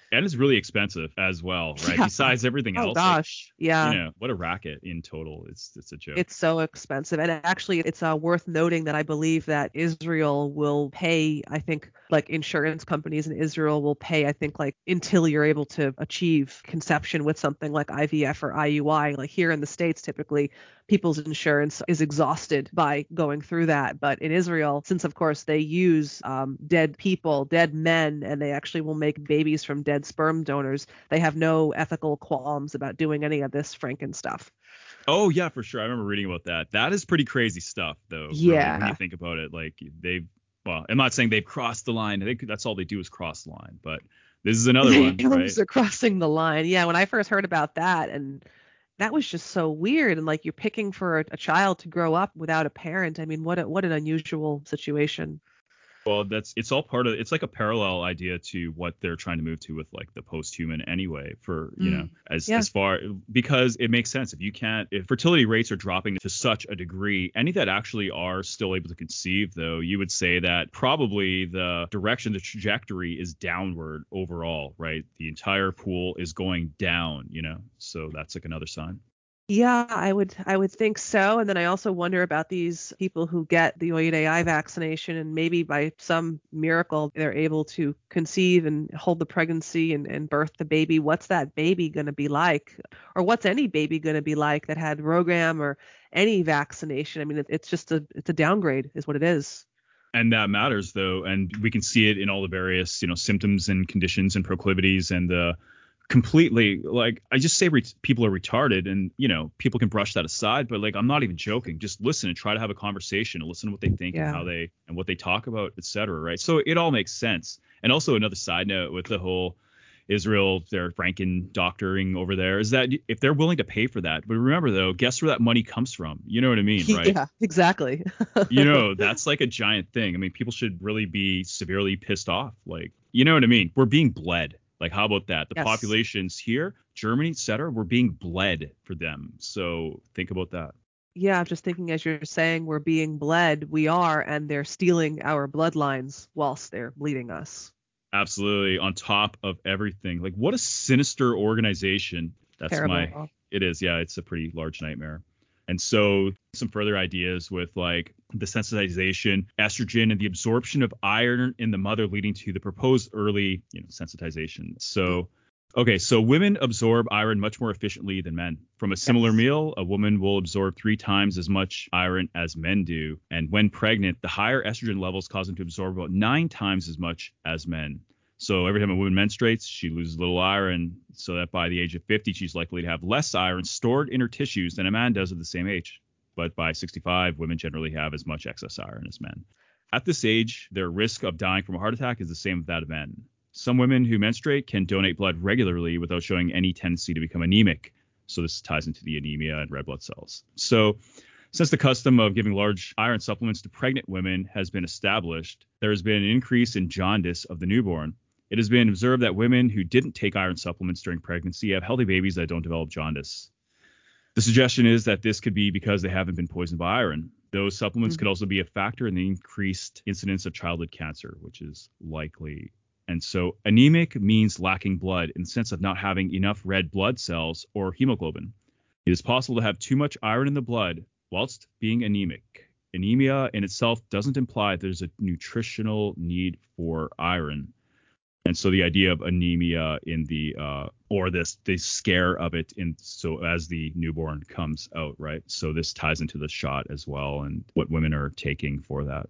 And it's really expensive as well, right? Yeah. Besides everything Oh else. Like, gosh. Yeah. you know, what a racket in total. It's it's a joke. It's so expensive. And actually, it's uh, worth noting that I believe that Israel will pay, I think, like insurance companies in Israel will pay, I think, like until you're able to achieve conception with something like I V F or I U I. Like here in the States, typically people's insurance is exhausted by going through that. But in Israel, since of course they use um, dead people, dead men, and they actually will make babies from dead sperm donors, they have no ethical qualms about doing any of this Franken stuff. Oh yeah, for sure. I remember reading about that. That is pretty crazy stuff, though. Yeah. Really, when you think about it, like they've. Well, I'm not saying they've crossed the line. I think that's all they do is cross the line. But this is another one, right? They're crossing the line. Yeah. When I first heard about that, and that was just so weird. And like you're picking for a, a child to grow up without a parent. I mean, what a, what an unusual situation. Well, that's it's all part of it's like a parallel idea to what they're trying to move to with like the post-human anyway for, you know, Mm. as Yeah. as far because it makes sense if you can't if fertility rates are dropping to such a degree, any that actually are still able to conceive, though, you would say that probably the direction, the trajectory is downward overall, right? The entire pool is going down, you know, so that's like another sign. Yeah, I would I would think so. And then I also wonder about these people who get the O U D A I vaccination and maybe by some miracle they're able to conceive and hold the pregnancy and, and birth the baby. What's that baby going to be like? Or what's any baby going to be like that had Rogam or any vaccination? I mean, it, it's just a it's a downgrade is what it is. And that matters, though, and we can see it in all the various, you know, symptoms and conditions and proclivities and the completely, like, I just say re- people are retarded, and, you know, people can brush that aside, but like, I'm not even joking. Just listen and try to have a conversation and listen to what they think and Yeah. how they and what they talk about, et cetera. Right. So it all makes sense. And also another side note with the whole Israel, their Franken doctoring over there is that if they're willing to pay for that, but remember though, guess where that money comes from? You know what I mean, right? Yeah, exactly. You know, that's like a giant thing. I mean, people should really be severely pissed off. Like, you know what I mean? We're being bled. Like, how about that? The Yes. populations here, Germany, et cetera, we're being bled for them. So think about that. Yeah, I'm just thinking as you're saying we're being bled, we are, and they're stealing our bloodlines whilst they're bleeding us. Absolutely. On top of everything. Like, what a sinister organization. That's Terrible. my, it is. Yeah, it's a pretty large nightmare. And so some further ideas with like the sensitization, estrogen, and the absorption of iron in the mother leading to the proposed early, you know, sensitization. So, okay, so women absorb iron much more efficiently than men. From a similar Yes. meal, a woman will absorb three times as much iron as men do. And when pregnant, the higher estrogen levels cause them to absorb about nine times as much as men. So every time a woman menstruates, she loses a little iron, so that by the age of fifty, she's likely to have less iron stored in her tissues than a man does at the same age. But by sixty-five, women generally have as much excess iron as men. At this age, their risk of dying from a heart attack is the same as that of men. Some women who menstruate can donate blood regularly without showing any tendency to become anemic. So this ties into the anemia and red blood cells. So since the custom of giving large iron supplements to pregnant women has been established, there has been an increase in jaundice of the newborn. It has been observed that women who didn't take iron supplements during pregnancy have healthy babies that don't develop jaundice. The suggestion is that this could be because they haven't been poisoned by iron. Those supplements Mhm. could also be a factor in the increased incidence of childhood cancer, which is likely. And so anemic means lacking blood in the sense of not having enough red blood cells or hemoglobin. It is possible to have too much iron in the blood whilst being anemic. Anemia in itself doesn't imply there's a nutritional need for iron. And so the idea of anemia in the uh, or this the scare of it in so as the newborn comes out, right? So this ties into the shot as well and what women are taking for that.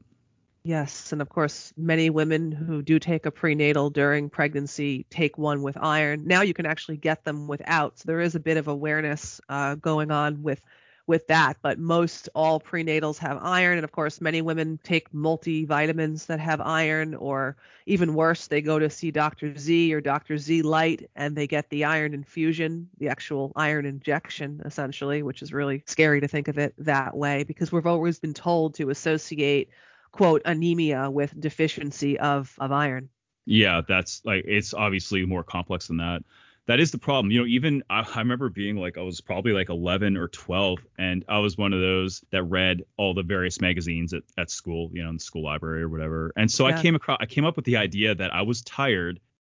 Yes, and of course, many women who do take a prenatal during pregnancy take one with iron. Now you can actually get them without. So there is a bit of awareness uh, going on with with that, but most all prenatals have iron, and of course, many women take multivitamins that have iron, or even worse, they go to see Doctor Z or Doctor Z Light, and they get the iron infusion, the actual iron injection, essentially, which is really scary to think of it that way, because we've always been told to associate quote anemia with deficiency of of iron. Yeah, that's like it's obviously more complex than that. That is the problem. You know, even I, I remember being like I was probably like eleven or twelve, and I was one of those that read all the various magazines at, at school, you know, in the school library or whatever. And so Yeah. I came across I came up with the idea that I was tired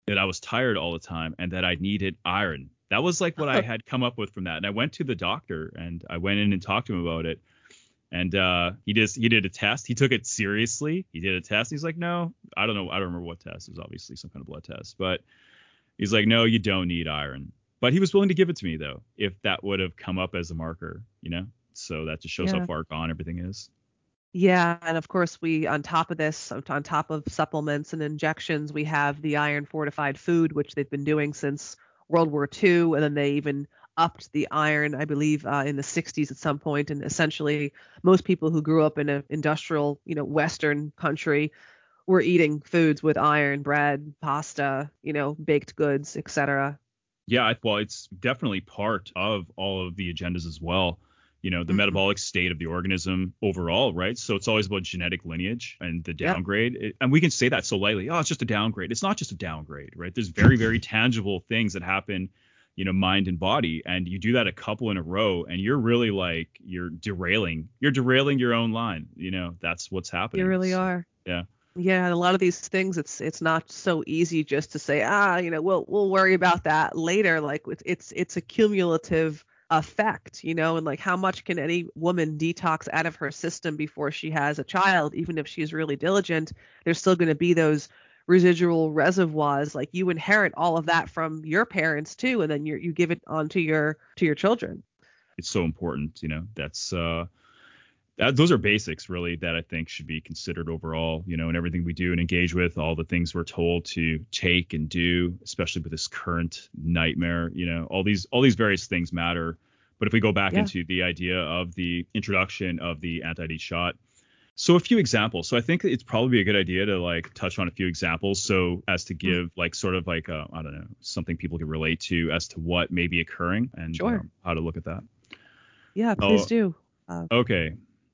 that I was tired all the time and that I needed iron. That was like what I had come up with from that. And I went to the doctor and I went in and talked to him about it. And uh, he just he did a test. He took it seriously. He did a test. He's like, no, I don't know. I don't remember what test. It was obviously some kind of blood test. But he's like, no, you don't need iron. But he was willing to give it to me, though, if that would have come up as a marker, you know. So that just shows Yeah. how far gone everything is. Yeah, and of course we, on top of this, on top of supplements and injections, we have the iron fortified food, which they've been doing since World War Two, and then they even upped the iron, I believe, uh, in the sixties at some point. And essentially, most people who grew up in an industrial, you know, Western country were eating foods with iron, bread, pasta, you know, baked goods, et cetera. Yeah, well, it's definitely part of all of the agendas as well. You know, the mm-hmm. metabolic state of the organism overall, right? So it's always about genetic lineage and the downgrade. Yep. It, and we can say that so lightly. Oh, it's just a downgrade. It's not just a downgrade, right? There's very, very tangible things that happen, you know, mind and body. And you do that a couple in a row and you're really like, you're derailing, you're derailing your own line. You know, that's what's happening. You really so, are. Yeah. Yeah, and a lot of these things, it's it's not so easy just to say, ah, you know, we'll we'll worry about that later. Like it's it's it's a cumulative effect, you know, and like how much can any woman detox out of her system before she has a child? Even if she's really diligent, there's still going to be those residual reservoirs. Like you inherit all of that from your parents too, and then you you give it on to your to your children. It's so important, you know. That's uh That, those are basics, really, that I think should be considered overall, you know, in everything we do and engage with, all the things we're told to take and do, especially with this current nightmare, you know, all these all these various things matter. But if we go back yeah. into the idea of the introduction of the anti-D shot, so a few examples. So I think it's probably a good idea to like touch on a few examples so as to give like sort of like, a, I don't know, something people can relate to as to what may be occurring and sure. um, how to look at that. Yeah, please oh, do. Uh, okay.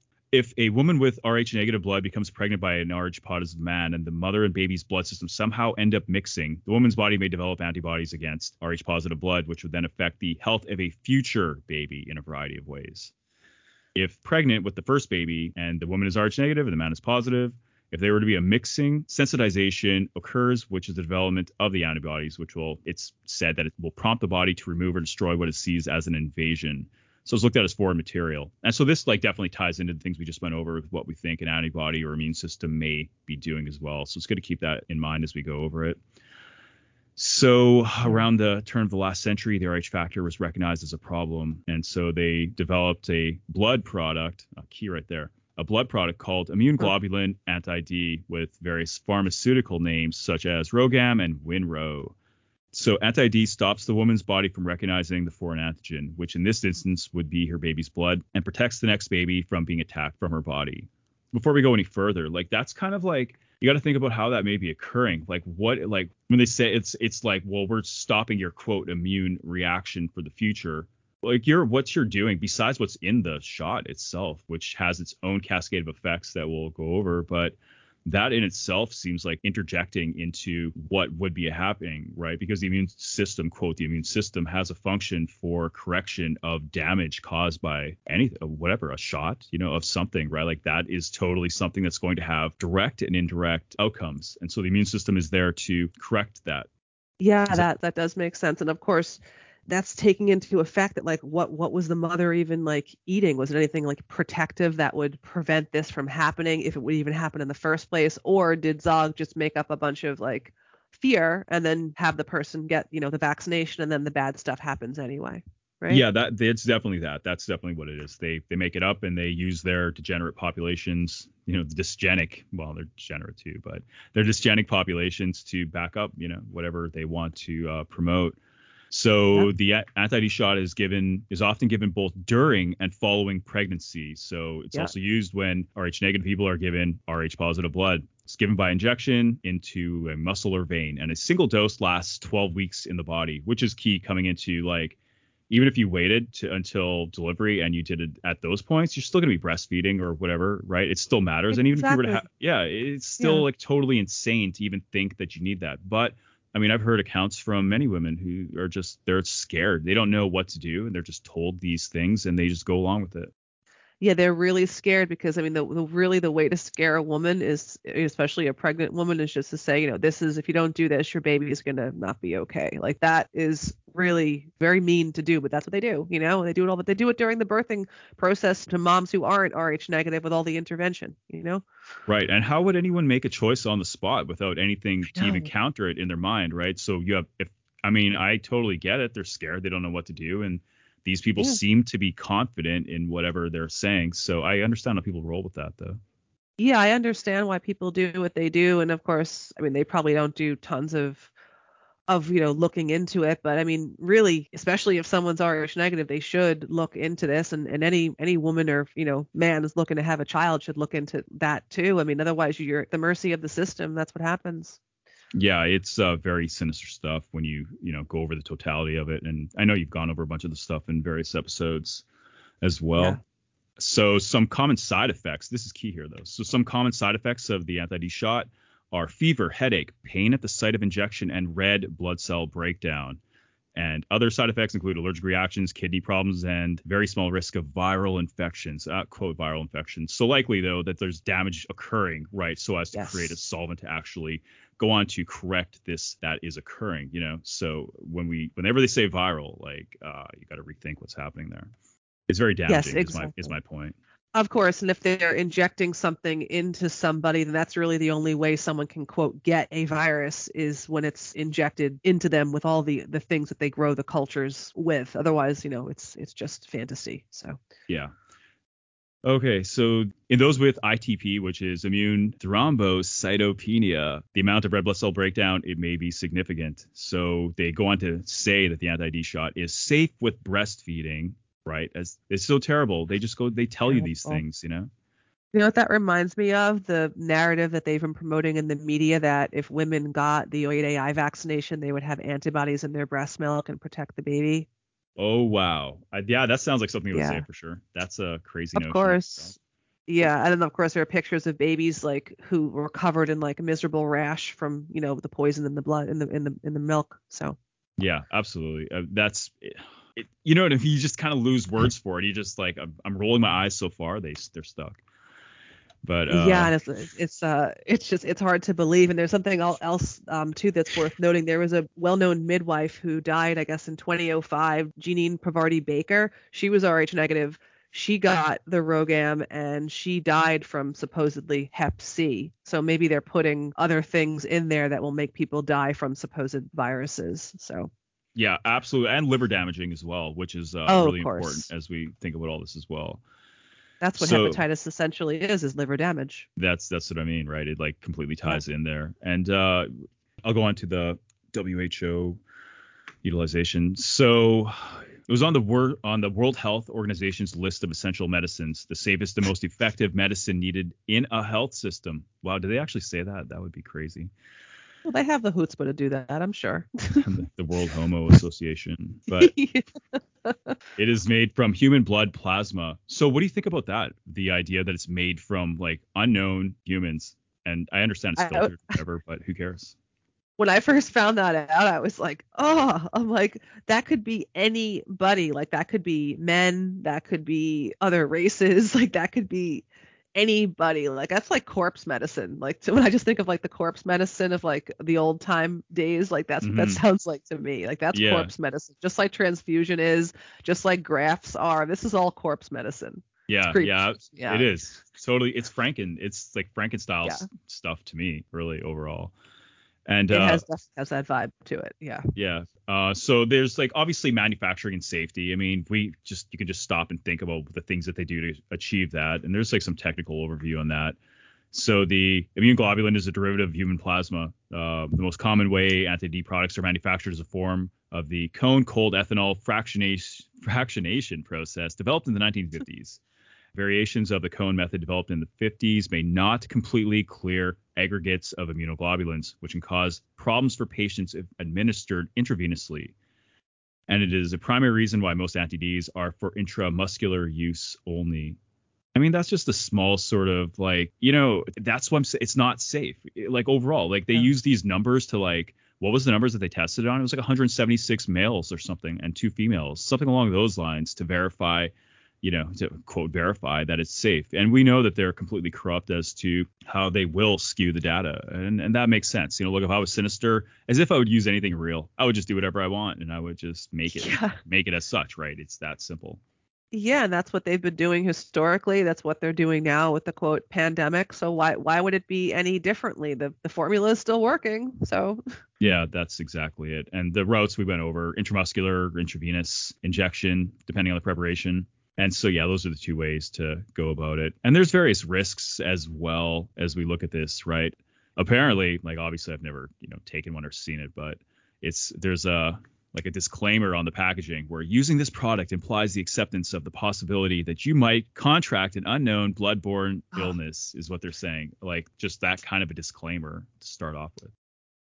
If a woman with R H negative blood becomes pregnant by an R H positive man and the mother and baby's blood systems somehow end up mixing, the woman's body may develop antibodies against R H positive blood, which would then affect the health of a future baby in a variety of ways. If pregnant with the first baby and the woman is R H negative and the man is positive, if there were to be a mixing, sensitization occurs, which is the development of the antibodies, which will, it's said that it will prompt the body to remove or destroy what it sees as an invasion. So it's looked at as foreign material. And so this like definitely ties into the things we just went over with what we think an antibody or immune system may be doing as well. So it's good to keep that in mind as we go over it. So around the turn of the last century, the R H factor was recognized as a problem. And so they developed a blood product, a key right there, a blood product called immune globulin anti-D with various pharmaceutical names such as Rogam and Winro. So anti-D stops the woman's body from recognizing the foreign antigen, which in this instance would be her baby's blood, and protects the next baby from being attacked from her body. Before we go any further, like that's kind of like, you got to think about how that may be occurring. Like what, like when they say it's, it's like, well, we're stopping your quote immune reaction for the future. Like you're, what you're doing besides what's in the shot itself, which has its own cascade of effects that we'll go over, but that in itself seems like interjecting into what would be happening, right? Because the immune system, quote, the immune system has a function for correction of damage caused by anything, whatever, a shot, you know, of something, right? Like that is totally something that's going to have direct and indirect outcomes. And so the immune system is there to correct that. Yeah, that, that, that does make sense. And of course, that's taking into effect that like what what was the mother even like eating? Was it anything like protective that would prevent this from happening if it would even happen in the first place? Or did Zog just make up a bunch of like fear and then have the person get, you know, the vaccination and then the bad stuff happens anyway? Right? Yeah, that it's definitely that. That's definitely what it is. They they make it up and they use their degenerate populations, you know, the dysgenic, well, they're degenerate too, but they're dysgenic populations to back up, you know, whatever they want to uh, promote. So yep. the anti-D shot is given is often given both during and following pregnancy. So it's yep. also used when R H negative people are given R H positive blood. It's given by injection into a muscle or vein, and a single dose lasts twelve weeks in the body, which is key coming into like, even if you waited to until delivery and you did it at those points, you're still going to be breastfeeding or whatever, right? It still matters. Exactly. And even if you were to have, yeah, it's still yeah. like totally insane to even think that you need that. But I mean, I've heard accounts from many women who are just, they're scared. They don't know what to do. And they're just told these things and they just go along with it. Yeah, they're really scared because I mean, the, the really the way to scare a woman is, especially a pregnant woman, is just to say, you know, this is if you don't do this, your baby is gonna not be okay. Like that is really very mean to do, but that's what they do. You know, they do it all, but they do it during the birthing process to moms who aren't R H negative with all the intervention. You know. Right. And how would anyone make a choice on the spot without anything to even know. counter it in their mind? Right. So you have if I mean, I totally get it. They're scared. They don't know what to do. And these people Yeah. seem to be confident in whatever they're saying. So I understand how people roll with that, though. Yeah, I understand why people do what they do. And of course, I mean, they probably don't do tons of of, you know, looking into it. But I mean, really, especially if someone's R H negative, they should look into this. And, and any any woman or, you know, man is looking to have a child should look into that too. I mean, otherwise you're at the mercy of the system. That's what happens. Yeah, it's uh, very sinister stuff when you, you know, go over the totality of it. And I know you've gone over a bunch of the stuff in various episodes as well. Yeah. So some common side effects. This is key here, though. So some common side effects of the anti-D shot are fever, headache, pain at the site of injection, and red blood cell breakdown. And other side effects include allergic reactions, kidney problems, and very small risk of viral infections, uh, quote, viral infections. So likely, though, that there's damage occurring, right, so as to Yes. create a solvent to actually go on to correct this that is occurring, you know. So when we, whenever they say viral, like, uh, you got to rethink what's happening there. It's very damaging, Yes, is my is exactly. my point. Of course, and if they're injecting something into somebody, then that's really the only way someone can, quote, get a virus is when it's injected into them with all the the things that they grow the cultures with. Otherwise, you know, it's it's just fantasy. So Yeah. Okay, so in those with I T P, which is immune thrombocytopenia, the amount of red blood cell breakdown, it may be significant. So they go on to say that the anti-D shot is safe with breastfeeding, right? As it's so terrible. They just go, they tell you these terrible. things, you know? You know what that reminds me of? The narrative that they've been promoting in the media that if women got the O eight A I vaccination, they would have antibodies in their breast milk and protect the baby. Oh, wow. I, yeah, that sounds like something you would say Yeah, for sure. That's a crazy of notion. course. Yeah, and then of course there are pictures of babies like who were covered in like a miserable rash from, you know, the poison in the blood in the in the in the milk. So Yeah, absolutely. Uh, that's, it, it, you know, if you just kind of lose words for it, you just like, I'm, I'm rolling my eyes so far, they, they're stuck. But yeah, uh, and it's it's uh it's just it's hard to believe. And there's something el- else um too that's worth noting. There was a well-known midwife who died, I guess, in twenty oh five, Jeanine Pavardi Baker. She was R H negative. She got the RhoGAM and she died from supposedly Hep C. So maybe they're putting other things in there that will make people die from supposed viruses. So yeah, absolutely. And liver damaging as well, which is uh, oh, of really important course. as we think about all this as well. That's what So hepatitis essentially is, is liver damage. that's that's what I mean, right? It like completely Yeah. ties in there. And uh, I'll go on to the W H O utilization. So it was on the wor- on the World Health Organization's list of essential medicines, the safest and most effective medicine needed in a health system. Wow, did they actually say that? That would be crazy. Well, they have the chutzpah to do that, I'm sure. the, the World Homo Association, but it is made from human blood plasma. So what do you think about that? The idea that it's made from like unknown humans, and I understand it's I, filtered, whatever, but who cares? when I first found that out, I was like, oh, I'm like, that could be anybody. Like that could be men, that could be other races, like that could be anybody. Like that's like corpse medicine. Like so when I just think of like the corpse medicine of like the old time days, like that's what that Mm-hmm. sounds like to me. Like that's Yeah, corpse medicine, just like transfusion is, just like grafts are. This is all corpse medicine. It's yeah, creepy. yeah. It Yeah. is totally. It's Franken. It's like Frankenstyle Yeah. s- stuff to me, really overall. And It uh, has has that vibe to it. Yeah. yeah. Uh, so there's like obviously manufacturing and safety. I mean, we just you can just stop and think about the things that they do to achieve that. And there's like some technical overview on that. So the immune globulin is a derivative of human plasma. Uh, the most common way anti-D products are manufactured is a form of the cone cold ethanol fractionation, fractionation process developed in the nineteen fifties. Variations of the cone method developed in the fifties may not completely clear aggregates of immunoglobulins, which can cause problems for patients if administered intravenously. And it is a primary reason why most anti-Ds are for intramuscular use only. I mean, that's just a small sort of like, you know, that's why I'm saying it's not safe. Like overall, like they Yeah. use these numbers to like, what was the numbers that they tested on? It was like one hundred seventy-six males or something and two females, something along those lines to verify you know, to quote verify that it's safe. And we know that they're completely corrupt as to how they will skew the data. And and that makes sense. You know, look, if I was Sinister, as if I would use anything real, I would just do whatever I want and I would just make it, Yeah. make it as such, right? It's that simple. Yeah, and that's what they've been doing historically. That's what they're doing now with the quote pandemic. So why why would it be any differently? The the formula is still working. So yeah, that's exactly it. And the routes we went over, intramuscular, intravenous injection, depending on the preparation. And so, yeah, those are the two ways to go about it. And there's various risks as well as we look at this, right? Apparently, like obviously I've never, you know, taken one or seen it, but it's there's a like a disclaimer on the packaging where using this product implies the acceptance of the possibility that you might contract an unknown bloodborne illness is what they're saying. Like just that kind of a disclaimer to start off with.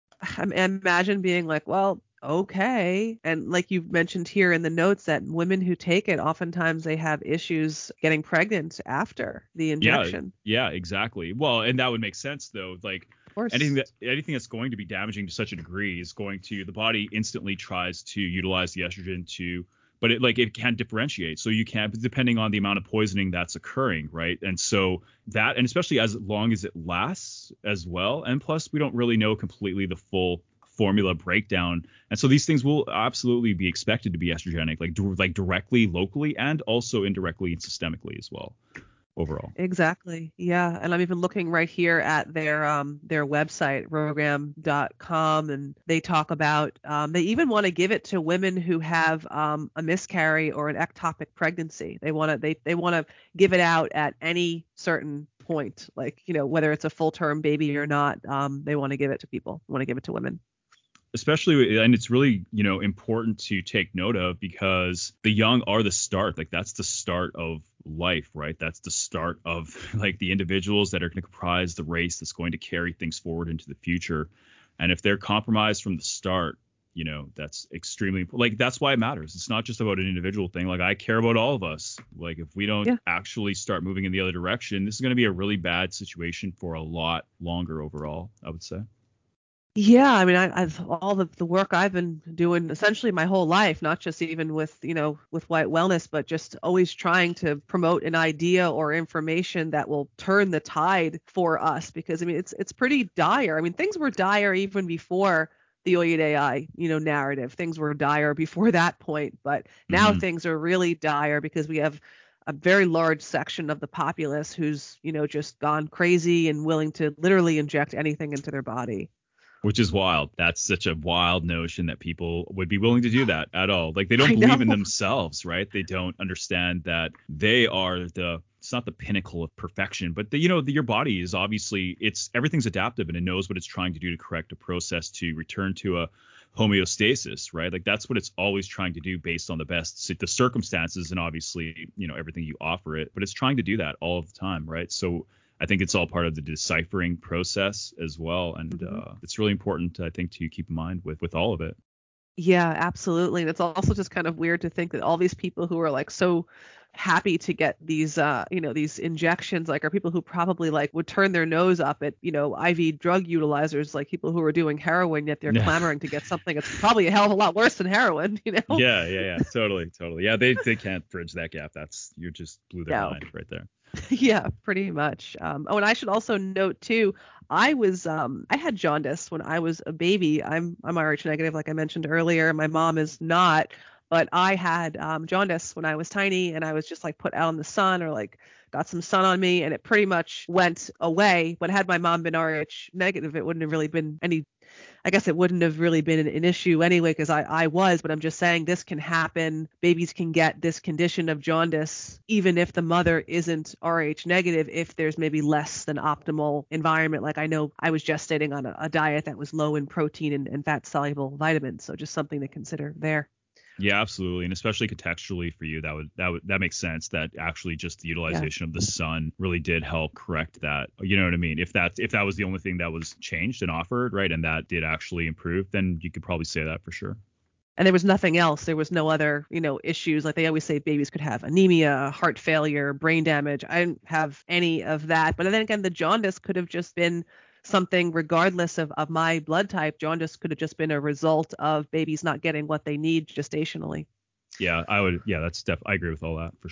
I imagine being like, well, okay. And like you've mentioned here in the notes that women who take it, oftentimes they have issues getting pregnant after the injection. Yeah, yeah, exactly. Well, and that would make sense though. Like anything that anything that's going to be damaging to such a degree is going to the body instantly tries to utilize the estrogen to, but it like it can differentiate. So you can't, depending on the amount of poisoning that's occurring, right? And so that, and especially as long as it lasts as well. And plus, we don't really know completely the full formula breakdown, and so these things will absolutely be expected to be estrogenic, like like directly locally and also indirectly and systemically as well. Overall. Exactly. Yeah. And I'm even looking right here at their um their website, rogam dot com, and they talk about um they even want to give it to women who have um a miscarry or an ectopic pregnancy. They want to they they want to give it out at any certain point, like, you know, whether it's a full term baby or not. Um they want to give it to people, want to give it to women. Especially, and it's really, you know, important to take note of because the young are the start. Like that's the start of life, right? That's the start of like the individuals that are going to comprise the race that's going to carry things forward into the future. And if they're compromised from the start, you know, that's extremely like that's why it matters. It's not just about an individual thing. Like I care about all of us. Like if we don't yeah. actually start moving in the other direction, this is going to be a really bad situation for a lot longer overall, I would say. Yeah, I mean, I, I've all the, the work I've been doing essentially my whole life, not just even with, you know, with White Wellness, but just always trying to promote an idea or information that will turn the tide for us. Because, I mean, it's it's pretty dire. I mean, things were dire even before the Oyed A I, you know, narrative. Things were dire before that point. But now mm-hmm. things are really dire because we have a very large section of the populace who's, you know, just gone crazy and willing to literally inject anything into their body. Which is wild. That's such a wild notion that people would be willing to do that at all. Like they don't I believe know. in themselves, right? They don't understand that they are the, it's not the pinnacle of perfection, but the, you know, the, your body is obviously, it's everything's adaptive and it knows what it's trying to do to correct a process to return to a homeostasis, right? Like that's what it's always trying to do based on the best, the circumstances and obviously, you know, everything you offer it, but it's trying to do that all of the time, right? So I think it's all part of the deciphering process as well. And mm-hmm. uh, it's really important, I think, to keep in mind with, with all of it. Yeah, absolutely. And it's also just kind of weird to think that all these people who are like so happy to get these, uh, you know, these injections, like are people who probably like would turn their nose up at, you know, I V drug utilizers, like people who are doing heroin, yet they're clamoring to get something that's probably a hell of a lot worse than heroin, you know? Yeah, yeah, yeah. Totally, totally. Yeah, they, they can't bridge that gap. That's, you just blew their no. mind right there. Yeah, pretty much. Um, oh, and I should also note too, I was um, I had jaundice when I was a baby. I'm I'm R H negative, like I mentioned earlier. My mom is not, but I had um, jaundice when I was tiny, and I was just like put out in the sun or like got some sun on me, and it pretty much went away. But had my mom been R H negative, it wouldn't have really been any. I guess it wouldn't have really been an, an issue anyway, because I, I was, but I'm just saying this can happen. Babies can get this condition of jaundice, even if the mother isn't R H negative, if there's maybe less than optimal environment. Like I know I was gestating on a, a diet that was low in protein and, and fat soluble vitamins. So just something to consider there. Yeah, absolutely. And especially contextually for you, that would that would that makes sense that actually just the utilization yeah. of the sun really did help correct that. You know what I mean? If that if that was the only thing that was changed and offered, right, and that did actually improve, then you could probably say that for sure. And there was nothing else. There was no other, you know, issues. Like they always say babies could have anemia, heart failure, brain damage. I didn't have any of that. But then again, the jaundice could have just been something regardless of, of my blood type. Jaundice could have just been a result of babies not getting what they need gestationally. Yeah, I would. Yeah, that's def. I agree with all that for sure.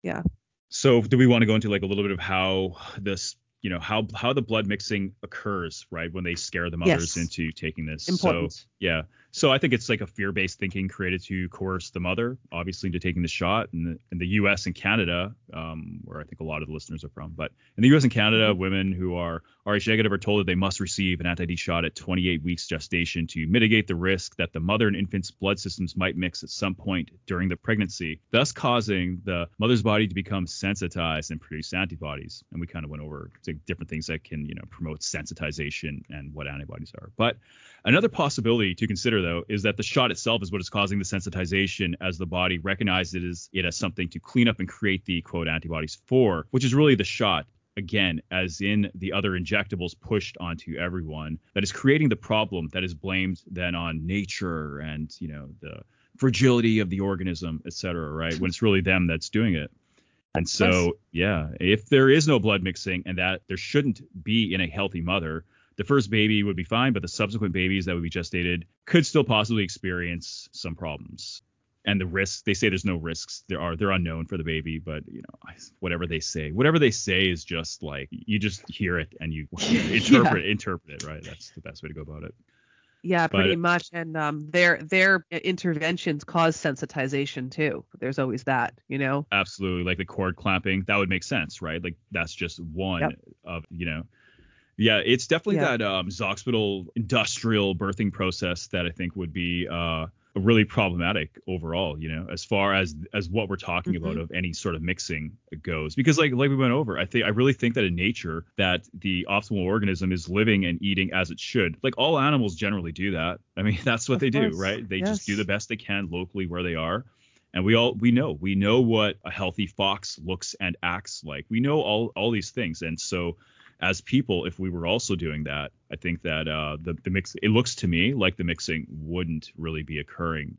Yeah. So do we want to go into like a little bit of how this, you know, how how the blood mixing occurs, right, when they scare the mothers Yes. into taking this? Important. So yeah. So I think it's like a fear-based thinking created to coerce the mother, obviously, into taking the shot. In the, in the U S and Canada, um, where I think a lot of the listeners are from, but in the U S and Canada, Mm-hmm. women who are R H negative are told that they must receive an anti-D shot at twenty-eight weeks gestation to mitigate the risk that the mother and infant's blood systems might mix at some point during the pregnancy, thus causing the mother's body to become sensitized and produce antibodies. And we kind of went over different things that can, you know, promote sensitization and what antibodies are. But another possibility to consider, though, is that the shot itself is what is causing the sensitization, as the body recognizes it as, it as something to clean up and create the, quote, antibodies for, which is really the shot, again, as in the other injectables pushed onto everyone, that is creating the problem that is blamed then on nature and, you know, the fragility of the organism, et cetera, right? When it's really them that's doing it. And so, yeah, if there is no blood mixing and that there shouldn't be in a healthy mother, the first baby would be fine, but the subsequent babies that would be gestated could still possibly experience some problems. And the risks, they say there's no risks. There are, they're unknown for the baby, but you know, whatever they say, whatever they say is just like, you just hear it and you interpret, yeah. interpret it, right? That's the best way to go about it. Yeah, pretty but, much. And um, their their interventions cause sensitization too. There's always that, you know. Absolutely, like the cord clamping, that would make sense, right? Like that's just one yep. of, you know. Yeah, it's definitely yeah. that um, Zoxpital industrial birthing process that I think would be uh, really problematic overall, you know, as far as as what we're talking mm-hmm. about of any sort of mixing goes. Because like like we went over, I think I really think that in nature that the optimal organism is living and eating as it should. Like all animals generally do that. I mean, that's what of they course. do, right? They yes. just do the best they can locally where they are. And we all we know we know what a healthy fox looks and acts like. We know all all these things. And so as people, if we were also doing that, I think that uh, the, the mix, it looks to me like the mixing wouldn't really be occurring.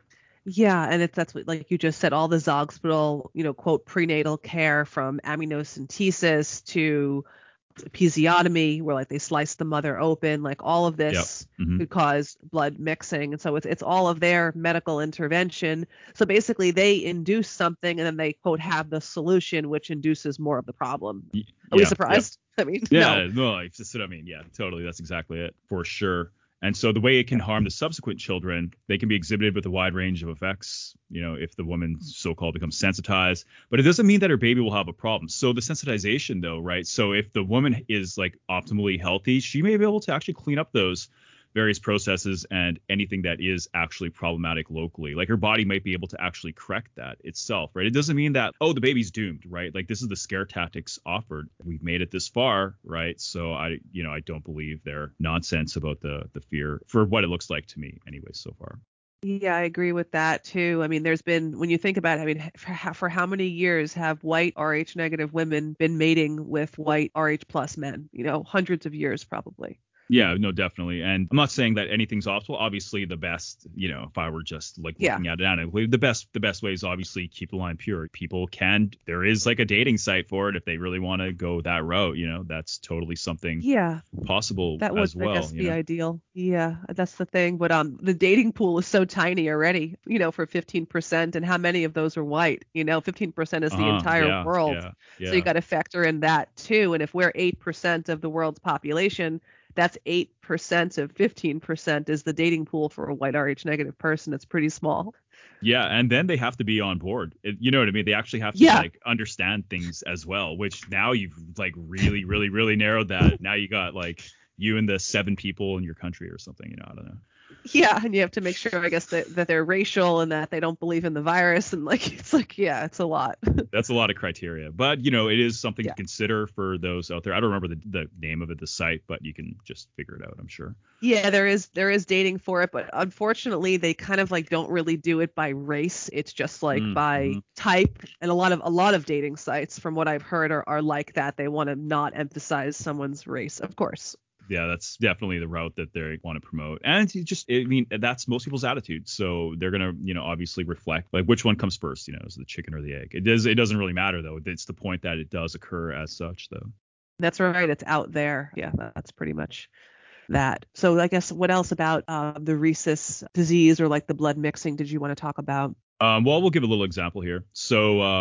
Yeah, and it's that's what, like you just said, all the Zoxpital, you know, quote, prenatal care from amniocentesis to episiotomy, where like they slice the mother open, like all of this yep. mm-hmm. could cause blood mixing. And so it's it's all of their medical intervention. So basically they induce something and then they, quote, have the solution, which induces more of the problem. Are yeah, we surprised? Yep. I mean, yeah, no. no, like, that's what I mean. Yeah, totally. That's exactly it for sure. And so the way it can harm the subsequent children, they can be exhibited with a wide range of effects, you know, if the woman so-called becomes sensitized, but it doesn't mean that her baby will have a problem. So the sensitization though, right? So if the woman is like optimally healthy, she may be able to actually clean up those various processes and anything that is actually problematic locally. Like her body might be able to actually correct that itself, right? It doesn't mean that, oh, the baby's doomed, right? Like this is the scare tactics offered. We've made it this far, right? So I, you know, I don't believe their nonsense about the the fear for what it looks like to me anyway so far. Yeah, I agree with that too. I mean, there's been, when you think about it, I mean, for how, for how many years have white R H negative women been mating with white R H plus men? You know, hundreds of years probably. Yeah, no, definitely. And I'm not saying that anything's optimal. Obviously, the best, you know, if I were just like looking yeah. at it analytically, the best, the best way is obviously keep the line pure. People can, there is like a dating site for it if they really want to go that route. You know, that's totally something yeah. possible that would, as well. I guess, you be know? ideal. Yeah, that's the thing. But um, the dating pool is so tiny already, you know, for fifteen percent. And how many of those are white? You know, fifteen percent is the uh-huh, entire yeah, world. Yeah, yeah. So you got to factor in that too. And if we're eight percent of the world's population, that's eight percent of fifteen percent is the dating pool for a white R H negative person. It's pretty small. Yeah. And then they have to be on board. It, you know what I mean? They actually have to yeah. like understand things as well, which now you've like really, really, really narrowed that. Now you got like you and the seven people in your country or something, you know, I don't know. Yeah, and you have to make sure, I guess, that, that they're racial and that they don't believe in the virus. And like, it's like, yeah, it's a lot. That's a lot of criteria. But, you know, it is something yeah. to consider for those out there. I don't remember the, the name of it, the site, but you can just figure it out, I'm sure. Yeah, there is there is dating for it. But unfortunately, they kind of like don't really do it by race. It's just like mm, by mm-hmm. type. And a lot of a lot of dating sites, from what I've heard, are, are like that. They want to not emphasize someone's race, of course. Yeah, that's definitely the route that they want to promote. And you just, I mean, that's most people's attitude. So they're going to, you know, obviously reflect like which one comes first, you know, is the chicken or the egg. It does. It doesn't really matter, though. It's the point that it does occur as such, though. That's right. It's out there. Yeah, that's pretty much that. So I guess what else about uh, the rhesus disease or like the blood mixing did you want to talk about? Um, well, we'll give a little example here. So uh,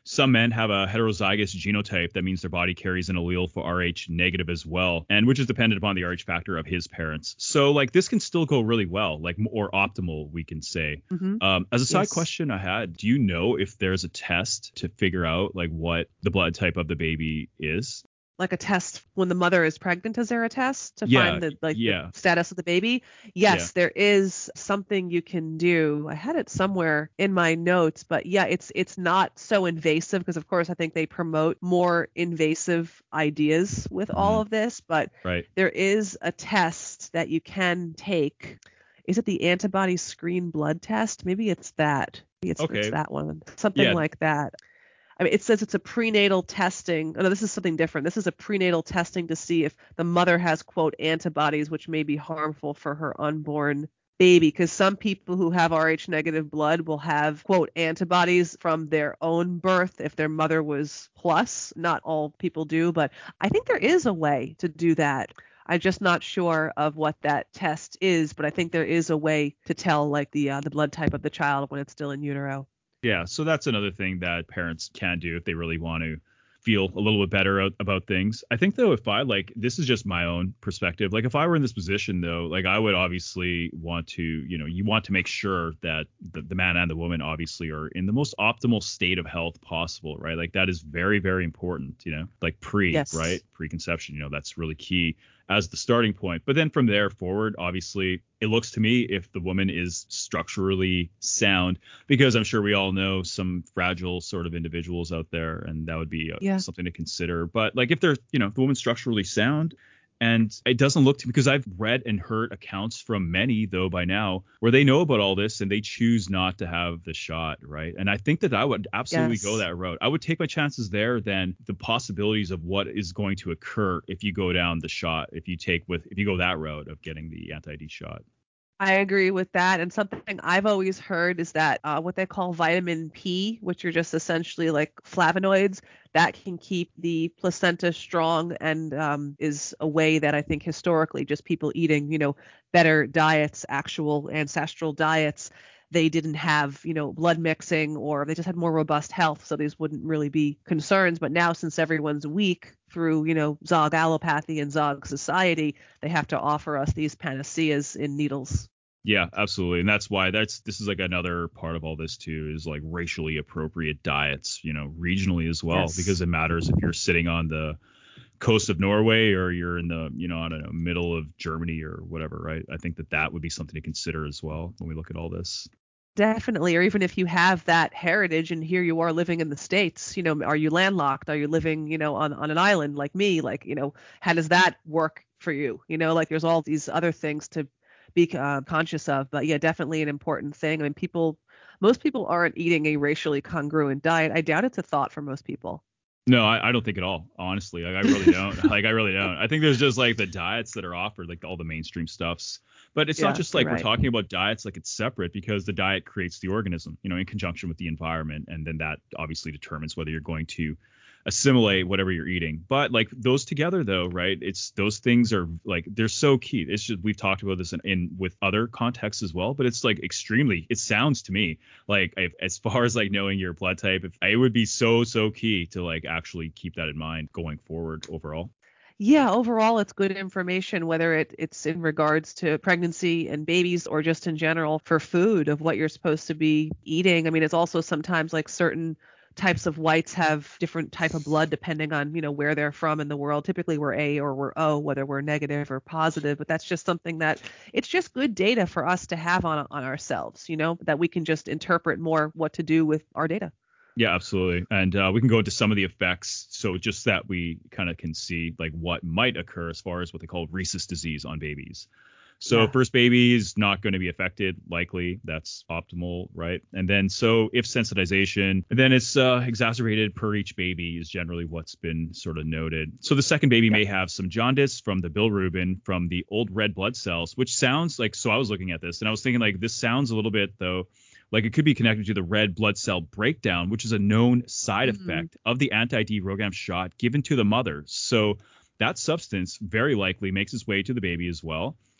some men have a heterozygous genotype. That means their body carries an allele for R H negative as well, and which is dependent upon the R H factor of his parents. So like this can still go really well, like or optimal, we can say. Mm-hmm. Um, as a side Yes. question I had, do you know if there's a test to figure out like what the blood type of the baby is? Like a test when the mother is pregnant, is there a test to Yeah, find the like yeah. the status of the baby? Yes, Yeah. there is something you can do. I had it somewhere in my notes, but yeah, it's it's not so invasive because of course I think they promote more invasive ideas with all Mhm. of this, but Right. there is a test that you can take. Is it the antibody screen blood test? Maybe it's that. Maybe it's, Okay. it's that one. Something Yeah. like that. I mean, it says it's a prenatal testing. Oh, no, this is something different. This is a prenatal testing to see if the mother has, quote, antibodies, which may be harmful for her unborn baby. Because some people who have R H negative blood will have, quote, antibodies from their own birth if their mother was plus. Not all people do, but I think there is a way to do that. I'm just not sure of what that test is, but I think there is a way to tell, like, the uh, the blood type of the child when it's still in utero. Yeah, so that's another thing that parents can do if they really want to feel a little bit better out, about things. I think though, if I like, this is just my own perspective. Like if I were in this position though, like I would obviously want to, you know, you want to make sure that the, the man and the woman obviously are in the most optimal state of health possible, right? Like that is very, very important, you know, like pre, Yes. right? Preconception, you know, that's really key as the starting point. But then from there forward, obviously, it looks to me if the woman is structurally sound, because I'm sure we all know some fragile sort of individuals out there, and that would be uh, Yeah. something to consider. But like if they're, you know, if the woman's structurally sound, and it doesn't look to me, because I've read and heard accounts from many, though, by now, where they know about all this and they choose not to have the shot, right? And I think that I would absolutely Yes. go that route. I would take my chances there than the possibilities of what is going to occur if you go down the shot, if you take with, if you go that route of getting the anti-D shot. I agree with that. And something I've always heard is that uh, what they call vitamin P, which are just essentially like flavonoids, that can keep the placenta strong and um, is a way that I think historically just people eating, you know, better diets, actual ancestral diets, they didn't have, you know, blood mixing or they just had more robust health. So these wouldn't really be concerns. But now since everyone's weak through, you know, Zog allopathy and Zog society, they have to offer us these panaceas in needles. Yeah, absolutely. And that's why that's this is like another part of all this too, is like racially appropriate diets, you know, regionally as well, Yes. because it matters if you're sitting on the coast of Norway or you're in the, you know, I don't know, middle of Germany or whatever, right? I think that that would be something to consider as well when we look at all this. Definitely. Or even if you have that heritage and here you are living in the States, you know, are you landlocked? Are you living, you know, on, on an island like me? Like, you know, how does that work for you? You know, like there's all these other things to be uh, conscious of. But yeah, definitely an important thing. I mean, people, most people aren't eating a racially congruent diet. I doubt it's a thought for most people. No, I, I don't think at all, honestly. Like I really don't. like I really don't. I think there's just like the diets that are offered, like all the mainstream stuffs. But it's Yeah, not just you're like we're right. talking about diets like it's separate, because the diet creates the organism, you know, in conjunction with the environment. And then that obviously determines whether you're going to assimilate whatever you're eating. But like those together though, right? It's those things are like they're so key. It's just we've talked about this in, in with other contexts as well, but it's like extremely, it sounds to me like if, as far as like knowing your blood type, if, it would be so, so key to like actually keep that in mind going forward overall. Yeah, overall, it's good information, whether it, it's in regards to pregnancy and babies or just in general for food of what you're supposed to be eating. I mean, it's also sometimes like certain types of whites have different type of blood depending on, you know, where they're from in the world. Typically we're A or we're O, whether we're negative or positive, but that's just something that it's just good data for us to have on on ourselves, you know, that we can just interpret more what to do with our data. Yeah, absolutely. And uh, we can go into some of the effects. So just that we kind of can see like what might occur as far as what they call rhesus disease on babies. So Yeah. first baby is not going to be affected, likely. That's optimal, right? And then so if sensitization, then it's uh, exacerbated per each baby is generally what's been sort of noted. So the second baby Yeah. may have some jaundice from the bilirubin from the old red blood cells, which sounds like, so I was looking at this and I was thinking like this sounds a little bit though like it could be connected to the red blood cell breakdown, which is a known side Mhm. effect of the anti-D RhoGAM shot given to the mother. So that substance very likely makes its way to the baby as well.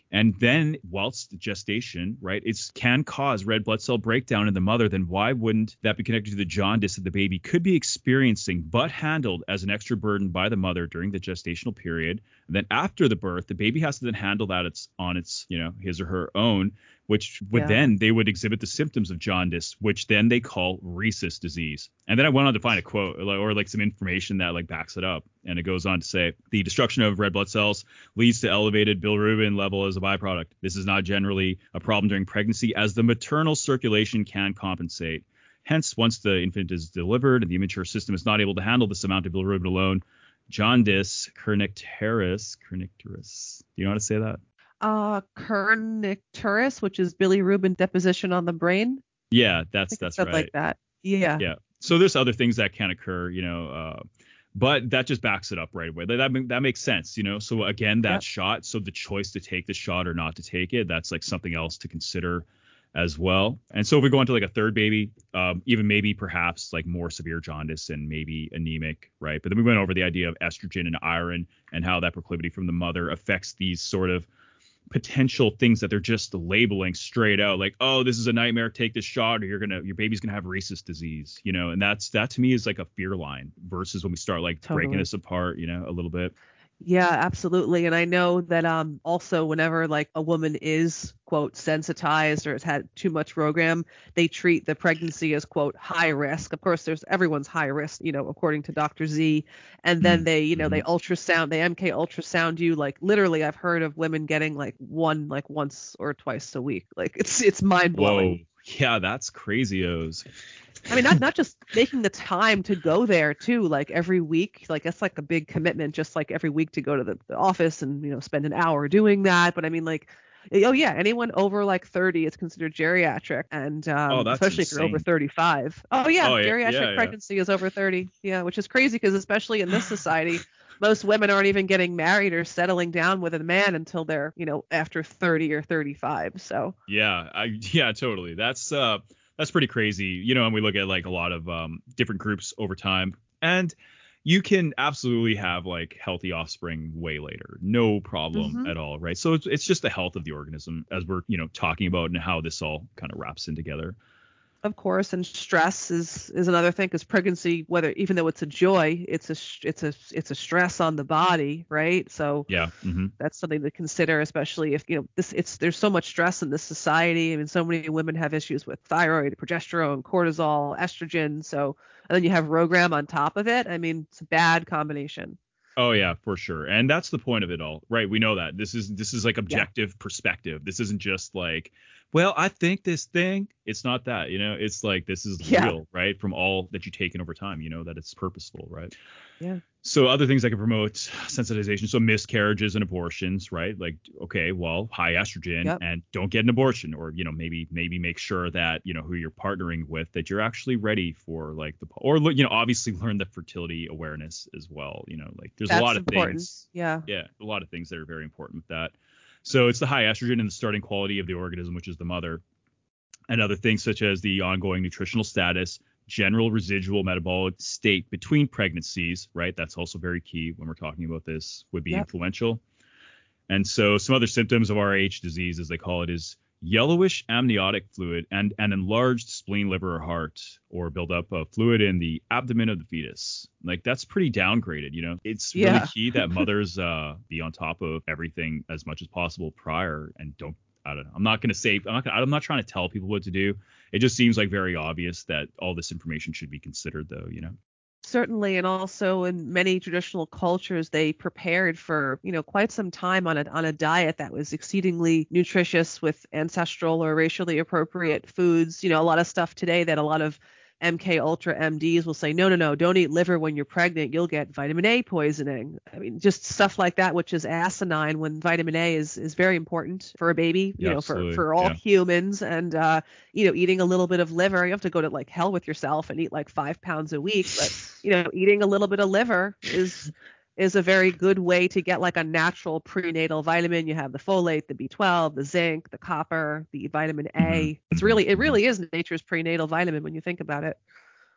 And then whilst the gestation, right, it can cause red blood cell breakdown in the mother, then why wouldn't that be connected to the jaundice that the baby could be experiencing, but handled as an extra burden by the mother during the gestational period? And then after the birth, the baby has to then handle that it's on its, you know, his or her own, which would yeah. then they would exhibit the symptoms of jaundice, which then they call rhesus disease. And then I went on to find a quote or like some information that like backs it up. And it goes on to say the destruction of red blood cells leads to elevated bilirubin level as a byproduct. This is not generally a problem during pregnancy, as the maternal circulation can compensate. Hence, once the infant is delivered and the immature system is not able to handle this amount of bilirubin alone, jaundice kernicterus, kernicterus. Do you know how to say that? Uh, kernicterus, which is bilirubin deposition on the brain. Yeah, that's that's right. Like that. Yeah. Yeah. So there's other things that can occur, you know, uh, but that just backs it up right away. That that, that makes sense, you know. So again, that yep. shot. So the choice to take the shot or not to take it, that's like something else to consider as well. And so if we go into like a third baby, um, even maybe perhaps like more severe jaundice and maybe anemic, right? But then we went over the idea of estrogen and iron and how that proclivity from the mother affects these sort of potential things that they're just labeling straight out, like, oh, this is a nightmare, take this shot or you're gonna your baby's gonna have rhesus disease, you know. And that's that to me is like a fear line versus when we start like totally. breaking this apart, you know, a little bit. Yeah, absolutely. And I know that um also whenever like a woman is quote sensitized or has had too much Rogram, they treat the pregnancy as quote high risk. Of course, there's everyone's high risk, you know, according to Doctor Z. And then mm-hmm. they, you know, mm-hmm. they ultrasound, they M K ultrasound you. Like literally, I've heard of women getting like one like once or twice a week. Like it's it's mind blowing. Whoa. Yeah, that's crazy-os. I mean, not not just making the time to go there too, like every week, like that's like a big commitment, just like every week to go to the, the office and, you know, spend an hour doing that. But I mean, like, oh yeah, anyone over like thirty is considered geriatric, and um, oh, especially insane. if you're over thirty-five. Oh yeah, oh, yeah geriatric yeah, yeah. pregnancy is over thirty. Yeah, which is crazy because especially in this society, most women aren't even getting married or settling down with a man until they're, you know, after thirty or thirty-five. So yeah, I yeah, totally. That's uh. That's pretty crazy, you know, and we look at like a lot of um, different groups over time, and you can absolutely have like healthy offspring way later, no problem mm-hmm. at all, right? So it's, it's just the health of the organism as we're, you know, talking about and how this all kind of wraps in together. Of course, and stress is is another thing, because pregnancy, whether even though it's a joy, it's a it's a it's a stress on the body, right? So yeah, mm-hmm. that's something to consider, especially if, you know, this it's there's so much stress in this society. I mean, so many women have issues with thyroid, progesterone, cortisol, estrogen. So and then you have Rogram on top of it. I mean, it's a bad combination. Oh yeah, for sure. And that's the point of it all, right? We know that this is this is like objective yeah. perspective. This isn't just like, well, I think this thing. It's not that, you know, it's like this is yeah. real, right? From all that you take in over time, you know, that it's purposeful, right? Yeah. So other things that can promote sensitization. So miscarriages and abortions, right? Like, okay, well, high estrogen yep. and don't get an abortion, or, you know, maybe maybe make sure that, you know, who you're partnering with, that you're actually ready for like the, or, you know, obviously learn the fertility awareness as well. You know, like there's That's a lot of important. things. Yeah. Yeah. A lot of things that are very important with that. So it's the high estrogen and the starting quality of the organism, which is the mother, and other things such as the ongoing nutritional status, general residual metabolic state between pregnancies, right? That's also very key when we're talking about this, would be yep. influential. And so some other symptoms of R H disease, as they call it, is yellowish amniotic fluid and an enlarged spleen, liver, or heart, or buildup of fluid in the abdomen of the fetus. Like that's pretty downgraded, you know. It's really yeah. key that mothers uh, be on top of everything as much as possible prior, and don't, I don't know. I'm not going to say, I'm not gonna, I'm not trying to tell people what to do. It just seems like very obvious that all this information should be considered, though, you know. Certainly, and also in many traditional cultures, they prepared for, you know, quite some time on a on a diet that was exceedingly nutritious with ancestral or racially appropriate foods. You know, a lot of stuff today that a lot of M K Ultra M Ds will say, no, no, no, don't eat liver when you're pregnant. You'll get vitamin A poisoning. I mean, just stuff like that, which is asinine, when vitamin A is, is very important for a baby, you yeah, know, absolutely. for, for all yeah. humans. And, uh, you know, eating a little bit of liver, you have to go to like hell with yourself and eat like five pounds a week. But, you know, eating a little bit of liver is is a very good way to get like a natural prenatal vitamin. You have the folate, the B twelve, the zinc, the copper, the vitamin A. Mm-hmm. It's really, it really is nature's prenatal vitamin when you think about it.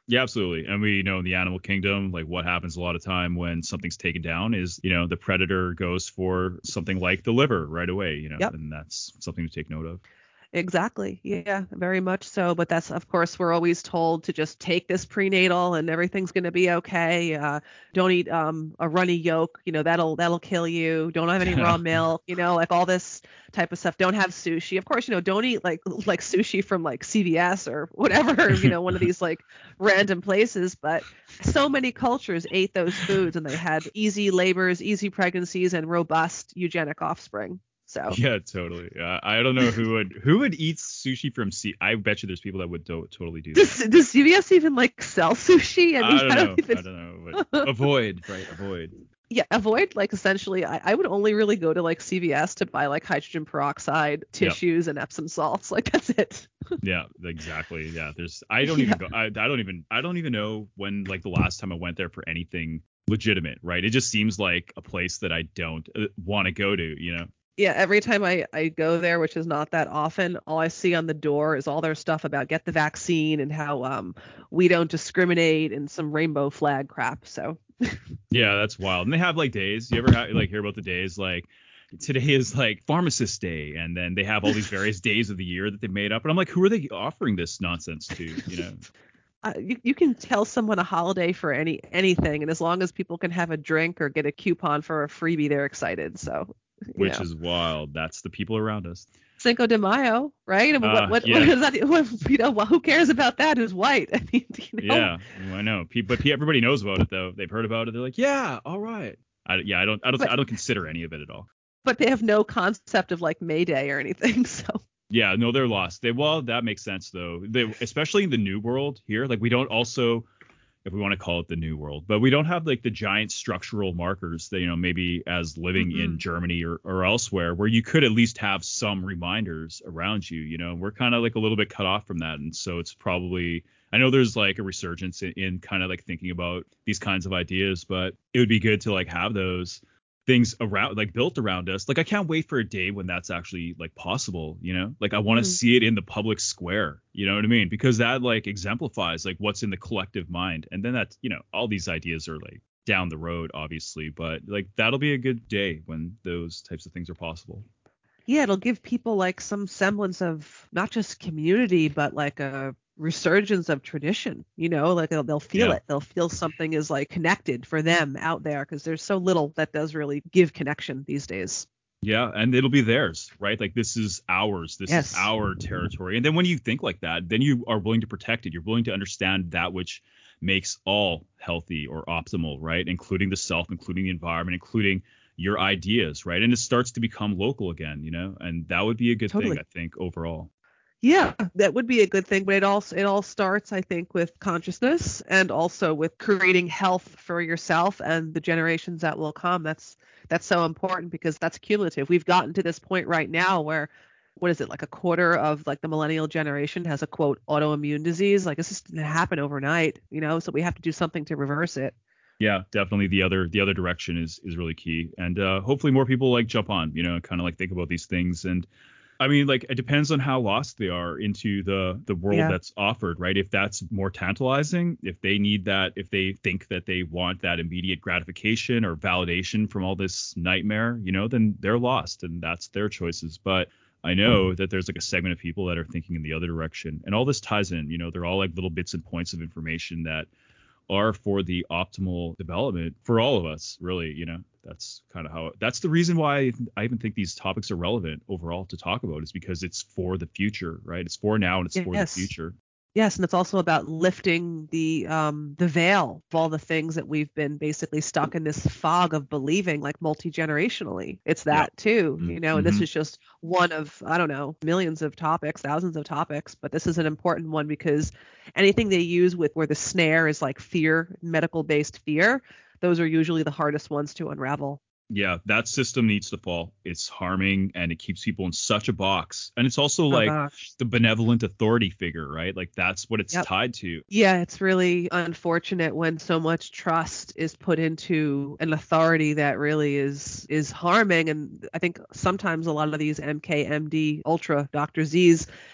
Yeah, absolutely. And we know in the animal kingdom, like what happens a lot of time when something's taken down is, you know, the predator goes for something like the liver right away, you know, Yep. and that's something to take note of. Exactly. Yeah, very much so. But that's, of course, we're always told to just take this prenatal and everything's going to be okay. Uh, don't eat um, a runny yolk. You know, that'll that'll kill you. Don't have any raw milk. You know, like all this type of stuff. Don't have sushi. Of course, you know, don't eat like like sushi from like C V S or whatever. You know, one of these like random places. But so many cultures ate those foods and they had easy labors, easy pregnancies, and robust eugenic offspring. So yeah, totally. Uh, I don't know who would who would eat sushi from C. I bet you there's people that would do- totally do that. Does, does C V S even like sell sushi? I, mean, I don't I know. don't even... I don't know. But avoid, right? Avoid. Yeah, avoid. Like essentially, I, I would only really go to like C V S to buy like hydrogen peroxide tissues yep. and Epsom salts. Like that's it. Yeah, exactly. Yeah, there's. I don't even yeah. go. I, I don't even. I don't even know when like the last time I went there for anything legitimate. Right. It just seems like a place that I don't uh, want to go to. You know. Yeah, every time I, I go there, which is not that often, all I see on the door is all their stuff about get the vaccine and how um we don't discriminate and some rainbow flag crap. So yeah, that's wild. And they have like days. You ever have, like hear about the days like today is like pharmacist day, and then they have all these various days of the year that they made up. And I'm like, who are they offering this nonsense to? You know. Uh, you, you can tell someone a holiday for any anything, and as long as people can have a drink or get a coupon for a freebie, they're excited. So. Which know. is wild. That's the people around us. Cinco de Mayo, right? I mean, uh, what what, yeah. what is that? What, you know, who cares about that? Who's white? I mean, you know? Yeah, well, I know. But everybody knows about it, though. They've heard about it. They're like, yeah, all right. I, yeah, I don't, I don't, but, I don't consider any of it at all. But they have no concept of like May Day or anything. So. Yeah, no, they're lost. They well, that makes sense though. They, especially in the new world here, like we don't also. If we want to call it the new world, but we don't have like the giant structural markers that, you know, maybe as living mm-hmm. in Germany or, or elsewhere where you could at least have some reminders around you, you know, we're kind of like a little bit cut off from that. And so it's probably, I know there's like a resurgence in, in kind of like thinking about these kinds of ideas, but it would be good to like have those things around, like built around us. Like I can't wait for a day when that's actually like possible, you know, like I want to mm-hmm. see it in the public square, you know what I mean? Because that like exemplifies like what's in the collective mind. And then that's, you know, all these ideas are like down the road, obviously, but like that'll be a good day when those types of things are possible. Yeah, it'll give people like some semblance of not just community, but like a resurgence of tradition, you know, like they'll, they'll feel yeah. it. They'll feel something is like connected for them out there because there's so little that does really give connection these days. Yeah, and it'll be theirs, right? Like this is ours. This yes. is our territory. And then when you think like that, then you are willing to protect it. You're willing to understand that which makes all healthy or optimal, right? Including the self, including the environment, including your ideas, right? And it starts to become local again, you know, and that would be a good totally. thing, I think, overall. Yeah, that would be a good thing, but it all it all starts, I think, with consciousness and also with creating health for yourself and the generations that will come. That's that's so important because that's cumulative. We've gotten to this point right now where, what is it, like a quarter of like the millennial generation has a quote autoimmune disease. Like this just didn't happen overnight, you know. So we have to do something to reverse it. Yeah, definitely the other the other direction is is really key, and uh, hopefully more people like jump on, you know, and kind of like think about these things. And I mean, like, it depends on how lost they are into the the world yeah. that's offered, right? If that's more tantalizing, if they need that, if they think that they want that immediate gratification or validation from all this nightmare, you know, then they're lost and that's their choices. But I know that there's like a segment of people that are thinking in the other direction, and all this ties in, you know, they're all like little bits and points of information that are for the optimal development for all of us, really. You know, that's kind of how, that's the reason why I even think these topics are relevant overall to talk about, is because it's for the future, right? It's for now and it's yes. for the future. Yes, and it's also about lifting the um, the veil of all the things that we've been basically stuck in this fog of believing, like multi-generationally. It's that yeah. too, you know, and mm-hmm. this is just one of, I don't know, millions of topics, thousands of topics, but this is an important one because anything they use with where the snare is like fear, medical-based fear, those are usually the hardest ones to unravel. Yeah, that system needs to fall. It's harming and it keeps people in such a box. And it's also oh, like gosh. the benevolent authority figure, right? Like that's what it's yep. tied to. Yeah, it's really unfortunate when so much trust is put into an authority that really is is harming. And I think sometimes a lot of these M K, M D, Ultra, Doctor Z's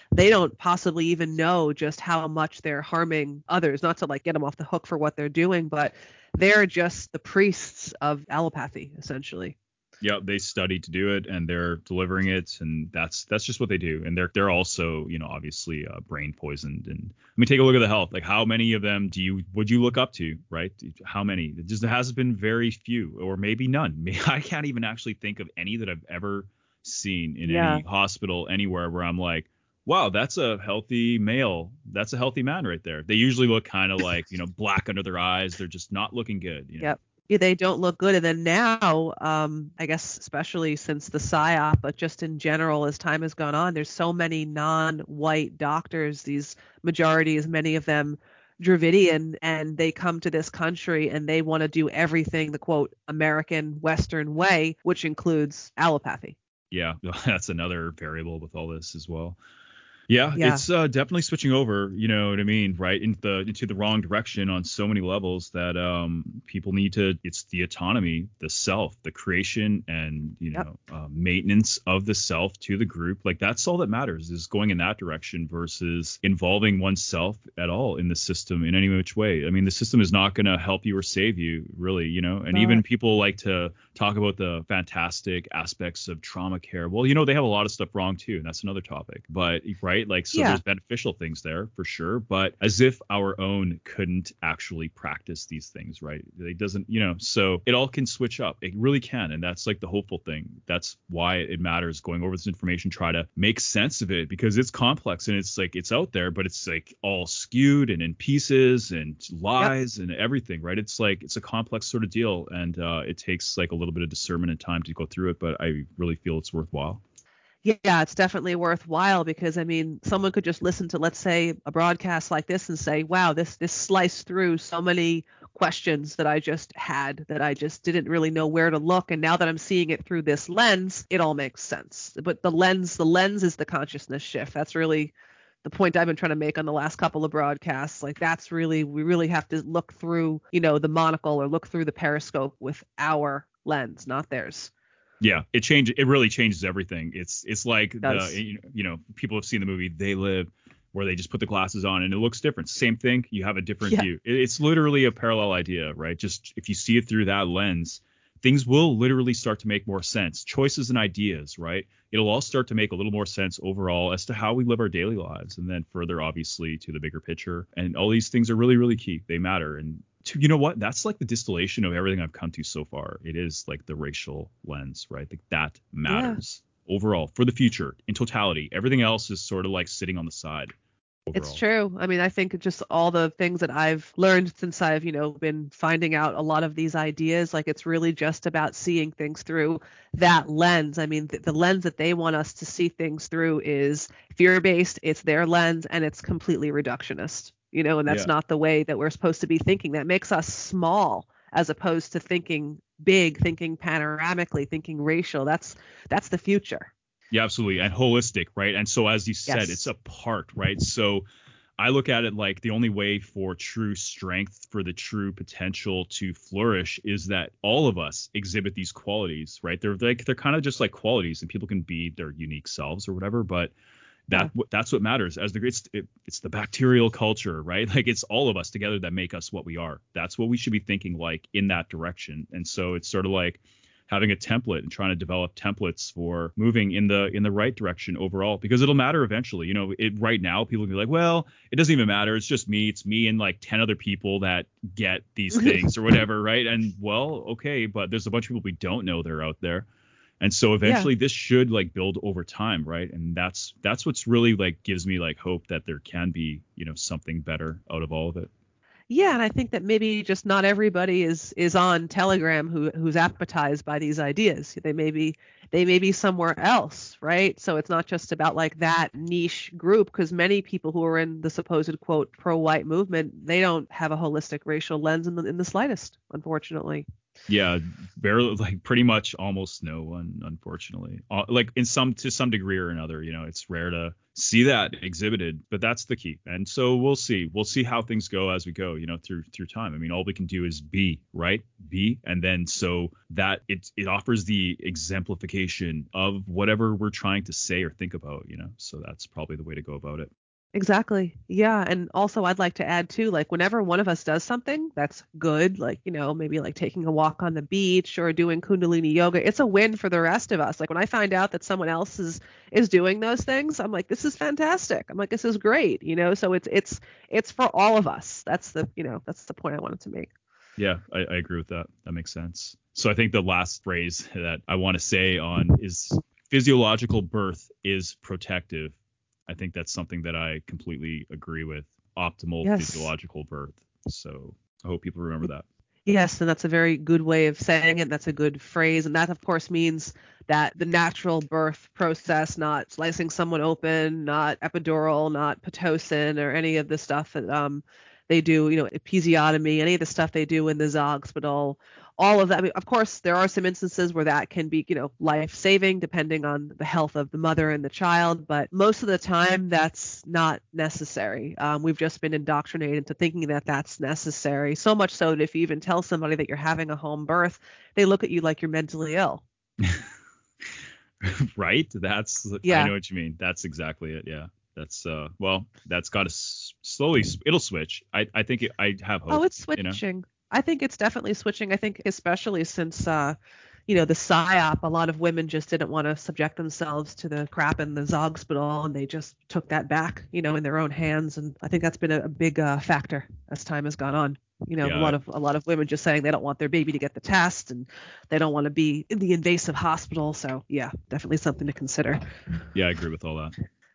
they don't possibly even know just how much they're harming others. Not to like get them off the hook for what they're doing, but they're just the priests of allopathy, essentially. Yeah, they study to do it, and they're delivering it, and that's that's just what they do. And they're they're also, you know, obviously uh, brain poisoned. And I mean, take a look at the health. Like, how many of them do you would you look up to, right? How many? It just has been very few, or maybe none. I can't even actually think of any that I've ever seen in Yeah. any hospital anywhere where I'm like, wow, that's a healthy male. That's a healthy man right there. They usually look kind of like, you know, black under their eyes. They're just not looking good. You know? Yep. Yeah, they don't look good. And then now, um, I guess especially since the PSYOP, but just in general, as time has gone on, there's so many non-white doctors, these majorities, many of them Dravidian, and they come to this country and they want to do everything the quote American Western way, which includes allopathy. Yeah, that's another variable with all this as well. Yeah, Yeah. it's uh, definitely switching over, you know what I mean, right, into the into the wrong direction on so many levels that um, people need to. It's the autonomy, the self, the creation, and you know yep. uh, maintenance of the self to the group. Like, that's all that matters, is going in that direction versus involving oneself at all in the system in any which way. I mean, the system is not going to help you or save you, really, you know. And uh, even people like to talk about the fantastic aspects of trauma care. Well, you know, they have a lot of stuff wrong too, and that's another topic. But right. Like, so yeah. there's beneficial things there for sure, but as if our own couldn't actually practice these things, right? It doesn't, you know, so it all can switch up. It really can. And that's like the hopeful thing. That's why it matters going over this information, try to make sense of it, because it's complex and it's like, it's out there, but it's like all skewed and in pieces and lies yep. and everything, right? It's like, it's a complex sort of deal. And uh, it takes like a little bit of discernment and time to go through it, but I really feel it's worthwhile. Yeah, it's definitely worthwhile because, I mean, someone could just listen to, let's say, a broadcast like this and say, wow, this this sliced through so many questions that I just had that I just didn't really know where to look. And now that I'm seeing it through this lens, it all makes sense. But the lens, the lens is the consciousness shift. That's really the point I've been trying to make on the last couple of broadcasts. Like, that's really, we really have to look through, you know, the monocle or look through the periscope with our lens, not theirs. Yeah, it changes. It really changes everything. It's it's like it the you know people have seen the movie They Live, where they just put the glasses on and it looks different. Same thing. You have a different yeah. view. It's literally a parallel idea, right? Just if you see it through that lens, things will literally start to make more sense. Choices and ideas, right? It'll all start to make a little more sense overall as to how we live our daily lives, and then further, obviously, to the bigger picture. And all these things are really, really key. They matter. And to, you know what? That's like the distillation of everything I've come to so far. It is like the racial lens, right? Like, that matters yeah. overall for the future in totality. Everything else is sort of like sitting on the side. Overall. It's true. I mean, I think just all the things that I've learned since I've, you know, been finding out a lot of these ideas, like, it's really just about seeing things through that lens. I mean, the, the lens that they want us to see things through is fear-based. It's their lens, and it's completely reductionist, you know, and that's yeah. not the way that we're supposed to be thinking. That makes us small as opposed to thinking big, thinking panoramically, thinking racial. That's that's the future. Yeah, absolutely. And holistic, right? And so, as you said, yes. it's a part, right? So I look at it like the only way for true strength, for the true potential to flourish, is that all of us exhibit these qualities, right? They're like, they're kind of just like qualities, and people can be their unique selves or whatever, but that yeah. that's what matters. As the it's, it, it's the bacterial culture, right? Like, it's all of us together that make us what we are. That's what we should be thinking, like, in that direction. And so it's sort of like having a template and trying to develop templates for moving in the in the right direction overall, because it'll matter eventually. You know, it right now people can be like, well, it doesn't even matter. It's just me. It's me and like ten other people that get these things or whatever, right? And well, okay, but there's a bunch of people we don't know that are out there. And so eventually yeah. this should like build over time, right? And that's that's what's really like gives me like hope that there can be, you know, something better out of all of it. Yeah, and I think that maybe just not everybody is is on Telegram who who's appetized by these ideas. They may be they may be somewhere else, right? So it's not just about like that niche group, because many people who are in the supposed quote pro-white movement, they don't have a holistic racial lens in the in the slightest, unfortunately. Yeah, barely, like pretty much almost no one, unfortunately. Uh, like in some to some degree or another, you know, it's rare to see that exhibited. But that's the key. And so we'll see. We'll see how things go as we go, you know, through through time. I mean, all we can do is be, right? Be. And then so that it it offers the exemplification of whatever we're trying to say or think about, you know. So that's probably the way to go about it. Exactly. Yeah. And also, I'd like to add too, like whenever one of us does something that's good, like, you know, maybe like taking a walk on the beach or doing Kundalini yoga, it's a win for the rest of us. Like when I find out that someone else is is doing those things, I'm like, this is fantastic. I'm like, this is great. You know, so it's it's it's for all of us. That's the, you know, that's the point I wanted to make. Yeah, I, I agree with that. That makes sense. So I think the last phrase that I want to say on is physiological birth is protective. I think that's something that I completely agree with. Optimal yes. physiological birth. So I hope people remember that. Yes, and that's a very good way of saying it. That's a good phrase. And that, of course, means that the natural birth process, not slicing someone open, not epidural, not Pitocin, or any of the stuff that um, they do, you know, episiotomy, any of the stuff they do in the Zogspital, all of that. I mean, of course, there are some instances where that can be, you know, life-saving depending on the health of the mother and the child. But most of the time, that's not necessary. Um, we've just been indoctrinated into thinking that that's necessary. So much so that if you even tell somebody that you're having a home birth, they look at you like you're mentally ill. Right? That's, yeah. I know what you mean. That's exactly it. Yeah. That's, uh, well, that's got to s- slowly, it'll switch. I, I think it, I have hope. Oh, it's switching. You know? I think it's definitely switching. I think especially since, uh, you know, the PSYOP, a lot of women just didn't want to subject themselves to the crap in the Zogspital, and they just took that back, you know, in their own hands. And I think that's been a, a big uh, factor as time has gone on. You know, yeah. a lot of a lot of women just saying they don't want their baby to get the test and they don't want to be in the invasive hospital. So, yeah, definitely something to consider. Yeah, I agree with all that.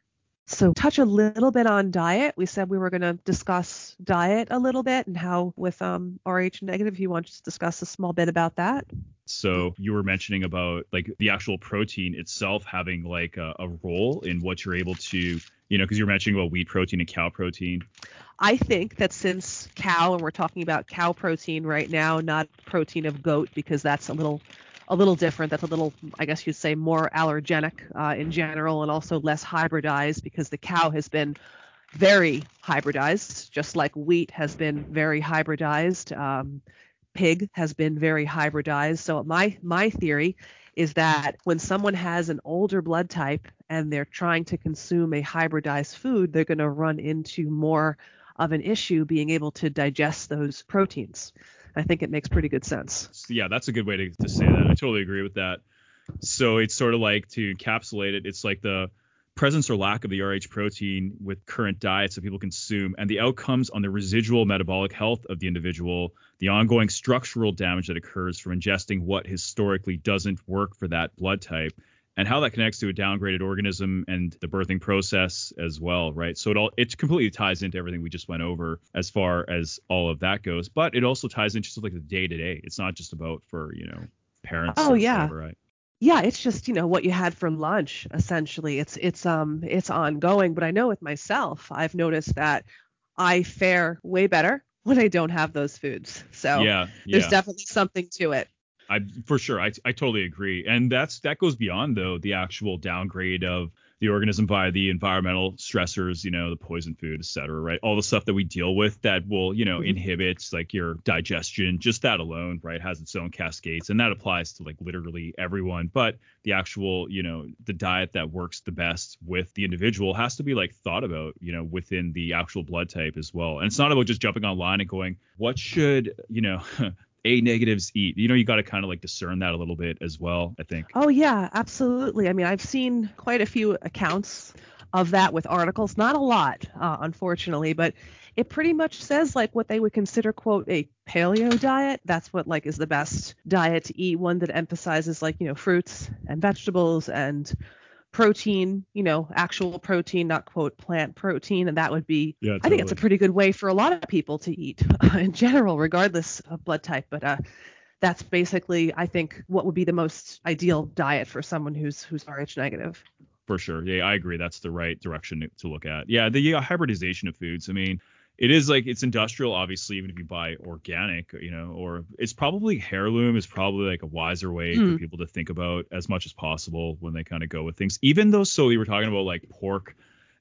So touch a little bit on diet. We said we were going to discuss diet a little bit and how with um, R H negative, you want to discuss a small bit about that. So you were mentioning about like the actual protein itself having like a, a role in what you're able to, you know, because you're mentioning about wheat protein and cow protein. I think that since cow, and we're talking about cow protein right now, not protein of goat, because that's a little a little different. That's a little, I guess you'd say, more allergenic uh, in general, and also less hybridized because the cow has been very hybridized, just like wheat has been very hybridized. Um, pig has been very hybridized. So my my theory is that when someone has an older blood type and they're trying to consume a hybridized food, they're going to run into more of an issue being able to digest those proteins. I think it makes pretty good sense. Yeah, that's a good way to, to say that. I totally agree with that. So it's sort of like, to encapsulate it, it's like the presence or lack of the R H protein with current diets that people consume and the outcomes on the residual metabolic health of the individual, the ongoing structural damage that occurs from ingesting what historically doesn't work for that blood type, and how that connects to a downgraded organism and the birthing process as well, right? So it all it completely ties into everything we just went over as far as all of that goes, but it also ties into just like the day to day. It's not just about for, you know, parents. Oh, or yeah. whatever, right? Yeah, it's just, you know, what you had for lunch, essentially. It's it's um it's ongoing, but I know with myself, I've noticed that I fare way better when I don't have those foods. So yeah, yeah. there's definitely something to it. I for sure. I, I totally agree. And that's that goes beyond, though, the actual downgrade of the organism via the environmental stressors, you know, the poison food, et cetera, right? All the stuff that we deal with that will, you know, mm-hmm. inhibit like your digestion. Just that alone, right, has its own cascades. And that applies to like literally everyone. But the actual, you know, the diet that works the best with the individual has to be like thought about, you know, within the actual blood type as well. And it's not about just jumping online and going, what should, you know, A negatives eat? You know, you got to kind of like discern that a little bit as well, I think. Oh, yeah, absolutely. I mean, I've seen quite a few accounts of that with articles, not a lot, uh, unfortunately, but it pretty much says like what they would consider, quote, a paleo diet. That's what like is the best diet to eat, one that emphasizes like, you know, fruits and vegetables and protein, you know, actual protein, not quote plant protein. And that would be, yeah, totally. I think it's a pretty good way for a lot of people to eat uh, in general, regardless of blood type. But uh, that's basically, I think, what would be the most ideal diet for someone who's who's R H negative. For sure. Yeah, I agree. That's the right direction to look at. Yeah, the uh, hybridization of foods. I mean, it is like it's industrial, obviously, even if you buy organic, you know, or it's probably heirloom is probably like a wiser way mm. for people to think about as much as possible when they kind of go with things. Even though, so we were talking about like pork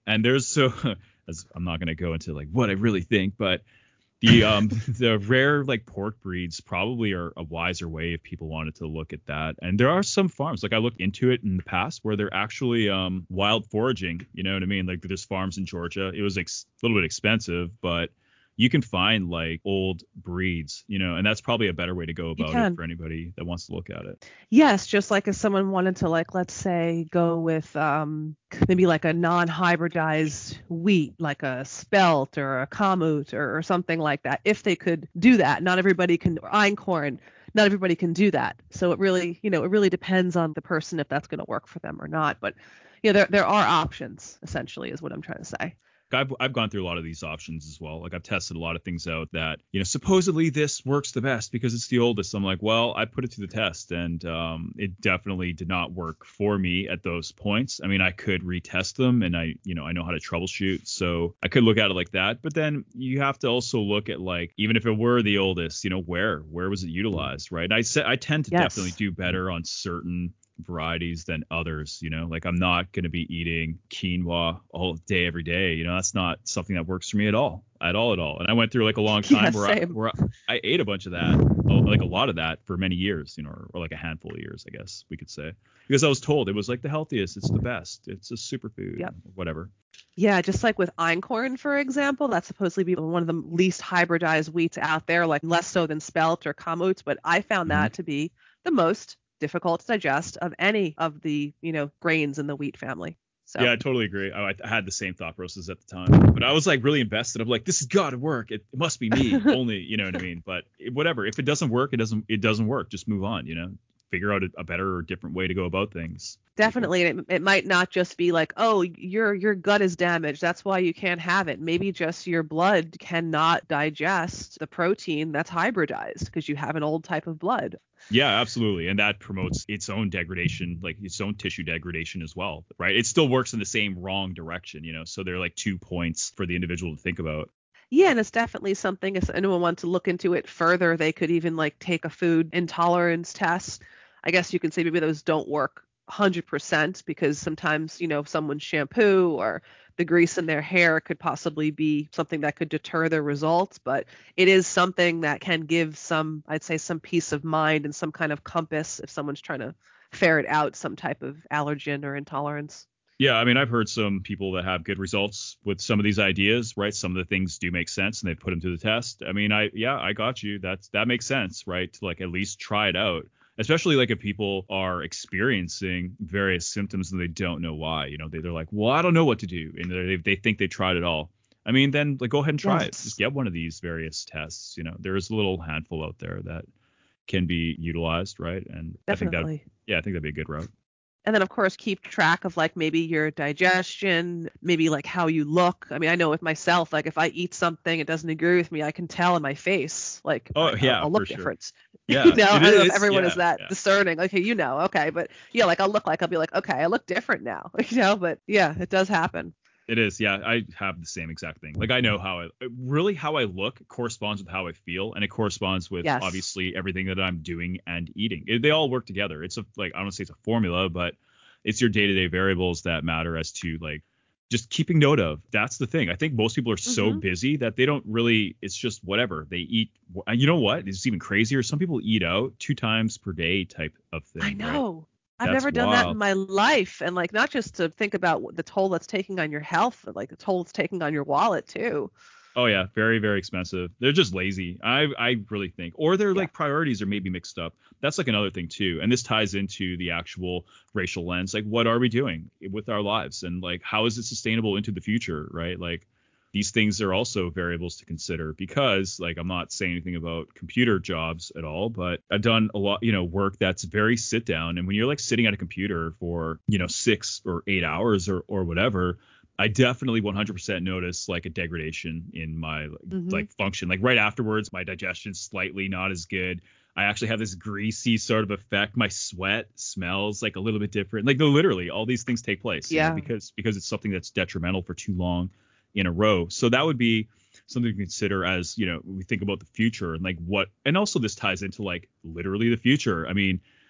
And there's so as I'm not going to go into like what I really think, but the um the rare like pork breeds probably are a wiser way if people wanted to look at that. And there are some farms, like I looked into it in the past, where they're actually um wild foraging. You know what I mean? Like there's farms in Georgia. It was ex- a little bit expensive, but you can find like old breeds, you know, and that's probably a better way to go about it for anybody that wants to look at it. Yes, just like if someone wanted to, like, let's say, go with um, maybe like a non-hybridized wheat, like a spelt or a kamut or, or something like that. If they could do that, not everybody can, or einkorn, not everybody can do that. So it really, you know, it really depends on the person if that's going to work for them or not. But, you know, there there are options, essentially, is what I'm trying to say. I've I've gone through a lot of these options as well. Like I've tested a lot of things out that, you know, supposedly this works the best because it's the oldest. I'm like, well, I put it to the test, and um, it definitely did not work for me at those points. I mean, I could retest them, and I, you know, I know how to troubleshoot, so I could look at it like that. But then you have to also look at, like, even if it were the oldest, you know, where where was it utilized, right? And I said I tend to yes. definitely do better on certain varieties than others, you know, like I'm not going to be eating quinoa all day every day, you know, that's not something that works for me at all at all at all. And I went through like a long time yeah, where, I, where I ate a bunch of that, like a lot of that for many years, you know, or, or like a handful of years, I guess we could say, because I was told it was like the healthiest, it's the best, it's a superfood, yep. whatever. Yeah, just like with einkorn, for example, that's supposedly be one of the least hybridized wheats out there, like less so than spelt or kamut, but I found mm-hmm. that to be the most difficult to digest of any of the, you know, grains in the wheat family. So. Yeah, I totally agree. I, I had the same thought process at the time, but I was like really invested. I'm like, this has got to work. It, it must be me only, you know what I mean? But it, whatever, if it doesn't work, it doesn't, it doesn't work. Just move on, you know, figure out a, a better or different way to go about things. Definitely. And it, it might not just be like, oh, your your gut is damaged, that's why you can't have it. Maybe just your blood cannot digest the protein that's hybridized because you have an old type of blood. Yeah, absolutely. And that promotes its own degradation, like its own tissue degradation as well, right? It still works in the same wrong direction, you know, so they're like two points for the individual to think about. Yeah, and it's definitely something, if anyone wants to look into it further, they could even like take a food intolerance test. I guess you can say maybe those don't work one hundred percent because sometimes, you know, someone's shampoo or the grease in their hair could possibly be something that could deter their results, but it is something that can give some, I'd say, some peace of mind and some kind of compass if someone's trying to ferret out some type of allergen or intolerance. Yeah, I mean, I've heard some people that have good results with some of these ideas, right? Some of the things do make sense and they've put them to the test. I mean, I yeah, I got you. That's that makes sense, right? To like at least try it out. Especially like if people are experiencing various symptoms and they don't know why, you know, they, they're like, well, I don't know what to do. And they they think they tried it all. I mean, then like, go ahead and try yes. it. Just get one of these various tests. You know, there's a little handful out there that can be utilized. Right. And Definitely. I think that, yeah, I think that'd be a good route. And then, of course, keep track of like maybe your digestion, maybe like how you look. I mean, I know with myself, like if I eat something, it doesn't agree with me, I can tell in my face, like oh, I, yeah, I'll, I'll look for different. Sure. Yeah, you know, I don't is. know if everyone yeah, is that yeah. discerning. Like, hey, you know, okay, but yeah, like I'll look like I'll be like, okay, I look different now, you know. But yeah, it does happen. It is. Yeah, I have the same exact thing. Like I know how I really how I look corresponds with how I feel, and it corresponds with yes. obviously everything that I'm doing and eating. It, they all work together. It's a like I don't say it's a formula, but it's your day-to-day variables that matter as to like just keeping note of. That's the thing. I think most people are so mm-hmm. busy that they don't really, it's just whatever they eat. You know what? It's even crazier. Some people eat out two times per day type of thing. I know. Right? I've That's never done wild. that in my life. And like, not just to think about the toll that's taking on your health, but like the toll it's taking on your wallet too. Oh yeah, very, very expensive. They're just lazy. I I really think, or their yeah. like priorities are maybe mixed up. That's like another thing too. And this ties into the actual racial lens. Like, what are we doing with our lives, and like how is it sustainable into the future, right? Like these things are also variables to consider, because like I'm not saying anything about computer jobs at all, but I've done a lot, you know, work that's very sit down. And when you're like sitting at a computer for, you know, six or eight hours or or whatever, I definitely one hundred percent notice like a degradation in my mm-hmm. like function. Like right afterwards, my digestion's slightly not as good. I actually have this greasy sort of effect. My sweat smells like a little bit different. Like literally all these things take place. Yeah. You know, because because it's something that's detrimental for too long in a row. So that would be something to consider as, you know, we think about the future and like what, and also this ties into like literally the future. I mean,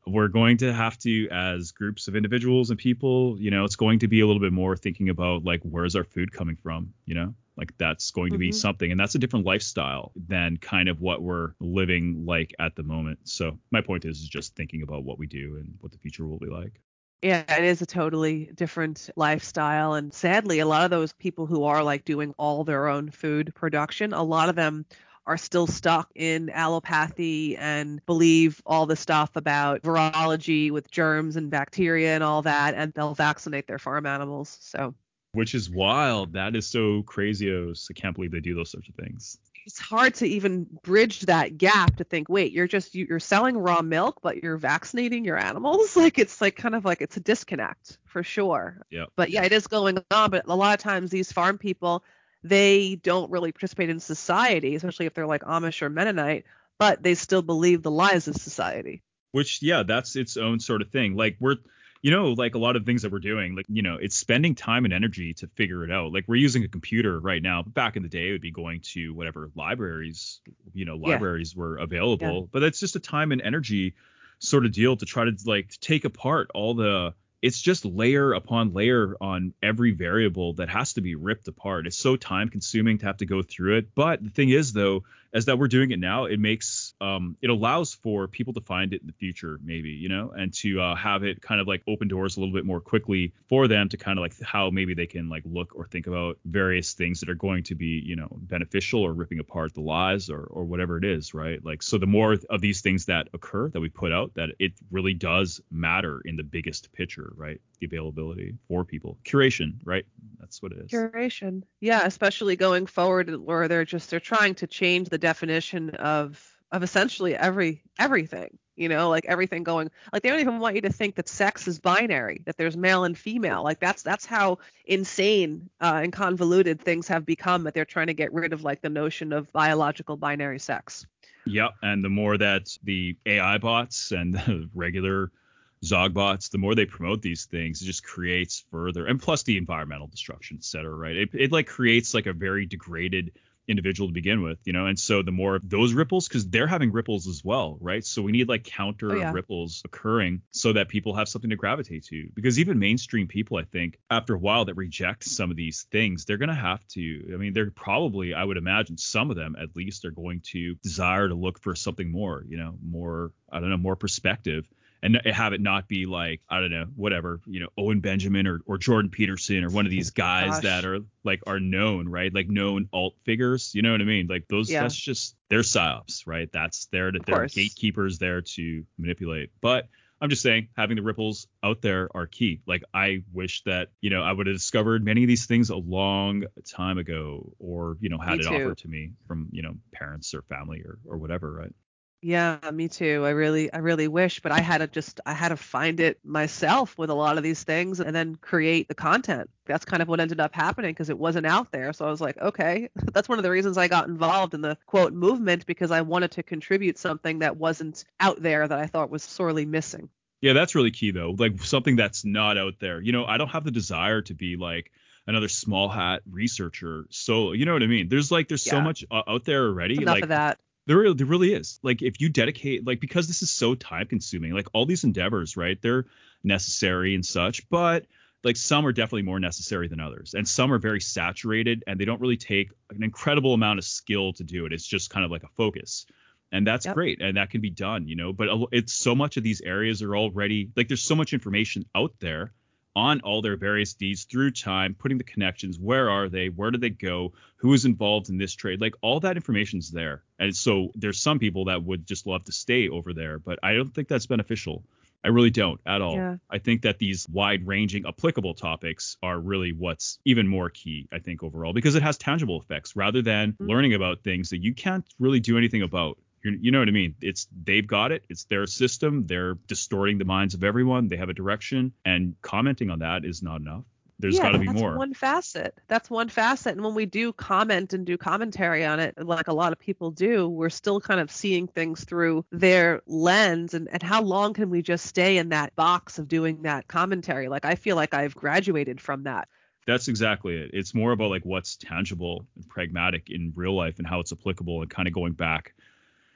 we're going to have to, as groups of individuals and people, you know, it's going to be a little bit more thinking about like, where's our food coming from, you know? Like that's going to be mm-hmm. something, and that's a different lifestyle than kind of what we're living like at the moment. So my point is, is just thinking about what we do and what the future will be like. Yeah, it is a totally different lifestyle. And sadly, a lot of those people who are like doing all their own food production, a lot of them are still stuck in allopathy and believe all the stuff about virology with germs and bacteria and all that, and they'll vaccinate their farm animals. So. Which is wild. That is so crazy. I can't believe they do those sorts of things. It's hard to even bridge that gap to think, wait, you're just you're selling raw milk, but you're vaccinating your animals. Like it's like kind of like it's a disconnect for sure. Yeah. But yeah, it is going on. But a lot of times these farm people, they don't really participate in society, especially if they're like Amish or Mennonite, but they still believe the lies of society. Which, yeah, that's its own sort of thing. Like we're You know, like a lot of things that we're doing, like, you know, it's spending time and energy to figure it out. Like we're using a computer right now. Back in the day, it would be going to whatever libraries, you know, libraries yeah. were available. Yeah. But that's just a time and energy sort of deal to try to like take apart all the it's just layer upon layer on every variable that has to be ripped apart. It's so time consuming to have to go through it. But the thing is, though, as that we're doing it now, it makes um, it allows for people to find it in the future, maybe, you know, and to uh, have it kind of like open doors a little bit more quickly for them to kind of like how maybe they can like look or think about various things that are going to be, you know, beneficial or ripping apart the lies or or whatever it is. Right. Like so the more of these things that occur that we put out, that it really does matter in the biggest picture. Right. The availability for people. Curation. Right. That's what it is. Curation. Yeah. Especially going forward where they're just they're trying to change the definition of of essentially every everything, you know, like everything going like they don't even want you to think that sex is binary, that there's male and female. Like that's that's how insane uh, and convoluted things have become, that they're trying to get rid of like the notion of biological binary sex. Yeah. And the more that the A I bots and the regular Zog bots, the more they promote these things, it just creates further, and plus the environmental destruction, et cetera, right? It, it like creates like a very degraded individual to begin with, you know, and so the more of those ripples, because they're having ripples as well, right? So we need like counter oh, yeah. ripples occurring so that people have something to gravitate to, because even mainstream people, I think, after a while that reject some of these things, they're going to have to, I mean, they're probably, I would imagine some of them at least are going to desire to look for something more, you know, more, I don't know, more perspective. And have it not be like, I don't know, whatever, you know, Owen Benjamin or, or Jordan Peterson or one of these guys Gosh. that are like are known, right? Like known alt figures. You know what I mean? Like those, yeah. that's just their psyops, right? That's there to their gatekeepers there to manipulate. But I'm just saying, having the ripples out there are key. Like I wish that, you know, I would have discovered many of these things a long time ago, or, you know, had me it too. offered to me from, you know, parents or family or, or whatever, right? Yeah, me too. I really, I really wish, but I had to just, I had to find it myself with a lot of these things and then create the content. That's kind of what ended up happening because it wasn't out there. So I was like, okay, that's one of the reasons I got involved in the quote movement, because I wanted to contribute something that wasn't out there that I thought was sorely missing. Yeah, that's really key though. Like something that's not out there. You know, I don't have the desire to be like another small hat researcher. So, you know what I mean? There's like, there's yeah. so much uh, out there already. Enough like, of that. There really, there really is. Like if you dedicate, like, because this is so time consuming, like all these endeavors, right? They're necessary and such, but like some are definitely more necessary than others. And some are very saturated and they don't really take an incredible amount of skill to do it. It's just kind of like a focus. And that's yep. great. And that can be done, you know, but it's so much of these areas are already like there's so much information out there on all their various deeds through time, putting the connections. Where are they? Where do they go? Who is involved in this trade? Like all that information's there. And so there's some people that would just love to stay over there, but I don't think that's beneficial. I really don't at all. Yeah. I think that these wide ranging applicable topics are really what's even more key, I think, overall, because it has tangible effects rather than mm-hmm. learning about things that you can't really do anything about. You know what I mean? It's they've got it. It's their system. They're distorting the minds of everyone. They have a direction, and commenting on that is not enough. There's yeah, got to be that's more. one facet. That's one facet. And when we do comment and do commentary on it, like a lot of people do, we're still kind of seeing things through their lens. And, and how long can we just stay in that box of doing that commentary? Like, I feel like I've graduated from that. That's exactly it. It's more about like what's tangible and pragmatic in real life and how it's applicable and kind of going back.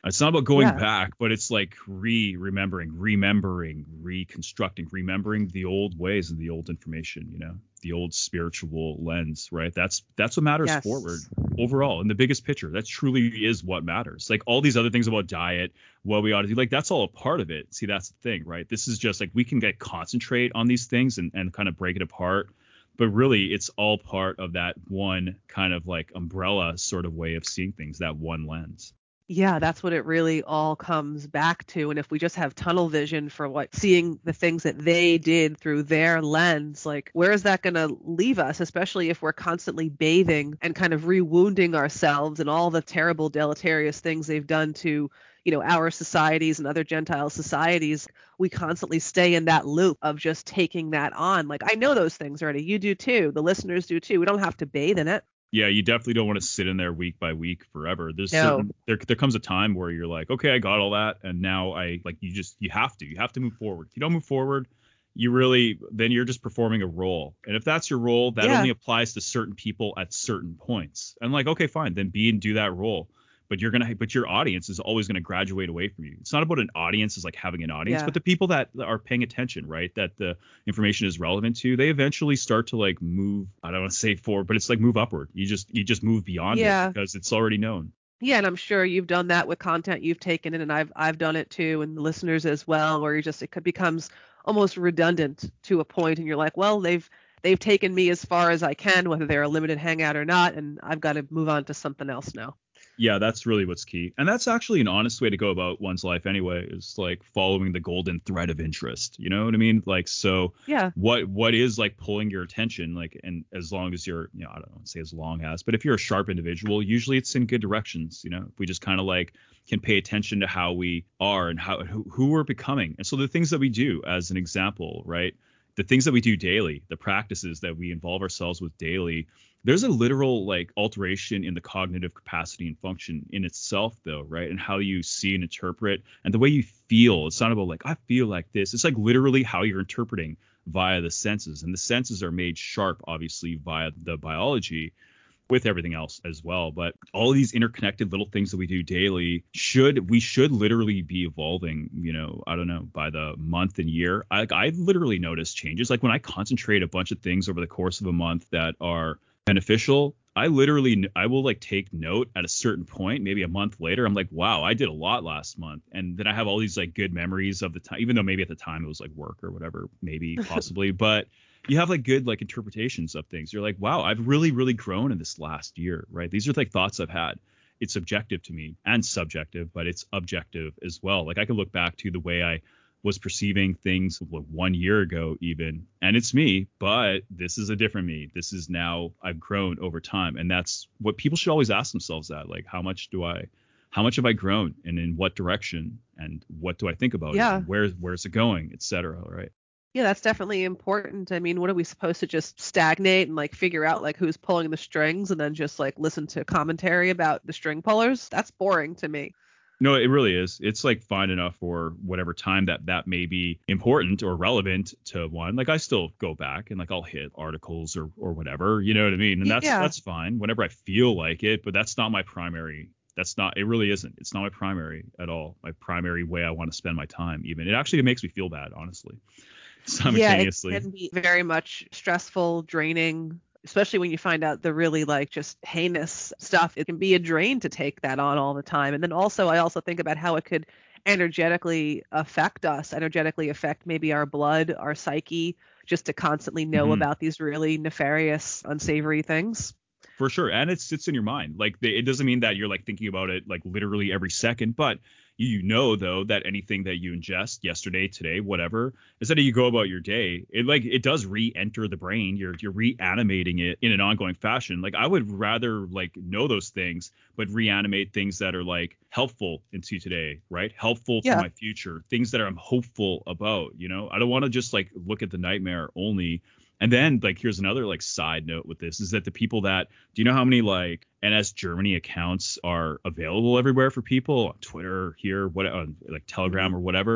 It's not about going Yeah. back, but it's like re-remembering, remembering, reconstructing, remembering the old ways and the old information, you know, the old spiritual lens, right? That's that's what matters Yes. forward overall in the biggest picture. That truly is what matters. Like all these other things about diet, what we ought to do, like that's all a part of it. See, that's the thing, right? This is just like we can get concentrate on these things and, and kind of break it apart. But really, it's all part of that one kind of like umbrella sort of way of seeing things, that one lens. Yeah, that's what it really all comes back to. And if we just have tunnel vision for what seeing the things that they did through their lens, like where is that going to leave us, especially if we're constantly bathing and kind of rewounding ourselves and all the terrible deleterious things they've done to, you know, our societies and other Gentile societies. We constantly stay in that loop of just taking that on. Like I know those things already. You do too. The listeners do too. We don't have to bathe in it. Yeah, you definitely don't want to sit in there week by week forever. There's No. certain there there comes a time where you're like, okay, I got all that, and now I like you just you have to you have to move forward. If you don't move forward, you really then you're just performing a role. And if that's your role, that Yeah. only applies to certain people at certain points. And like, okay, fine, then be and do that role. But you're gonna but your audience is always gonna graduate away from you. It's not about an audience as like having an audience, Yeah. but the people that are paying attention, right? That the information is relevant to, they eventually start to like move. I don't want to say forward, but it's like move upward. You just you just move beyond Yeah. it because it's already known. Yeah, and I'm sure you've done that with content you've taken in, and I've I've done it too, and the listeners as well, where you just it could- becomes almost redundant to a point, and you're like, well, they've they've taken me as far as I can, whether they're a limited hangout or not, and I've got to move on to something else now. Yeah, that's really what's key. And that's actually an honest way to go about one's life anyway, is like following the golden thread of interest. You know what I mean? Like, so Yeah. what what is like pulling your attention? Like, and as long as you're, you know, I don't want to say as long as, but if you're a sharp individual, usually it's in good directions. You know, if we just kind of like can pay attention to how we are and how who, who we're becoming. And so the things that we do, as an example, right? The things that we do daily, the practices that we involve ourselves with daily, there's a literal like alteration in the cognitive capacity and function in itself though, right? And how you see and interpret and the way you feel. It's not about like, I feel like this. It's like literally how you're interpreting via the senses. And the senses are made sharp, obviously, via the biology with everything else as well. But all of these interconnected little things that we do daily should, we should literally be evolving, you know, I don't know, by the month and year. I, I literally notice changes. Like when I concentrate a bunch of things over the course of a month that are beneficial, I literally, I will like take note at a certain point, maybe a month later. I'm like, wow, I did a lot last month. And then I have all these like good memories of the time, even though maybe at the time it was like work or whatever, maybe possibly, but you have like good like interpretations of things. You're like, wow, I've really, really grown in this last year, right? These are like thoughts I've had. It's subjective to me and subjective, but it's objective as well. Like I can look back to the way I was perceiving things one year ago even, and it's me, but this is a different me. This is now I've grown over time. And that's what people should always ask themselves, that like, how much do I, how much have I grown and in what direction and what do I think about Yeah. it? And where, where's it going, et cetera. Right. Yeah, that's definitely important. I mean, what are we supposed to just stagnate and like figure out like who's pulling the strings and then just like listen to commentary about the string pullers? That's boring to me. No, it really is. It's like fine enough for whatever time that that may be important or relevant to one. Like I still go back and like I'll hit articles or or whatever, you know what I mean? And that's Yeah. that's fine whenever I feel like it, but that's not my primary. That's not, it really isn't. It's not my primary at all. My primary way I want to spend my time even. It actually makes me feel bad, honestly. Simultaneously. Yeah, it can be very much stressful, draining, especially when you find out the really like just heinous stuff. It can be a drain to take that on all the time. And then also, I also think about how it could energetically affect us, energetically affect maybe our blood, our psyche, just to constantly know Mhm. about these really nefarious, unsavory things. For sure. And it sits in your mind. Like they, it doesn't mean that you're like thinking about it like literally every second, but you, you know, though, that anything that you ingest yesterday, today, whatever, instead of you go about your day, it like it does re-enter the brain. You're you're reanimating it in an ongoing fashion. Like I would rather like know those things, but reanimate things that are like helpful into today, right? Helpful Yeah. for my future, things that I'm hopeful about. You know, I don't want to just like look at the nightmare only. And then like here's another like side note with this is that the people that, do you know how many like N S Germany accounts are available everywhere for people on Twitter here, what on like Telegram or whatever?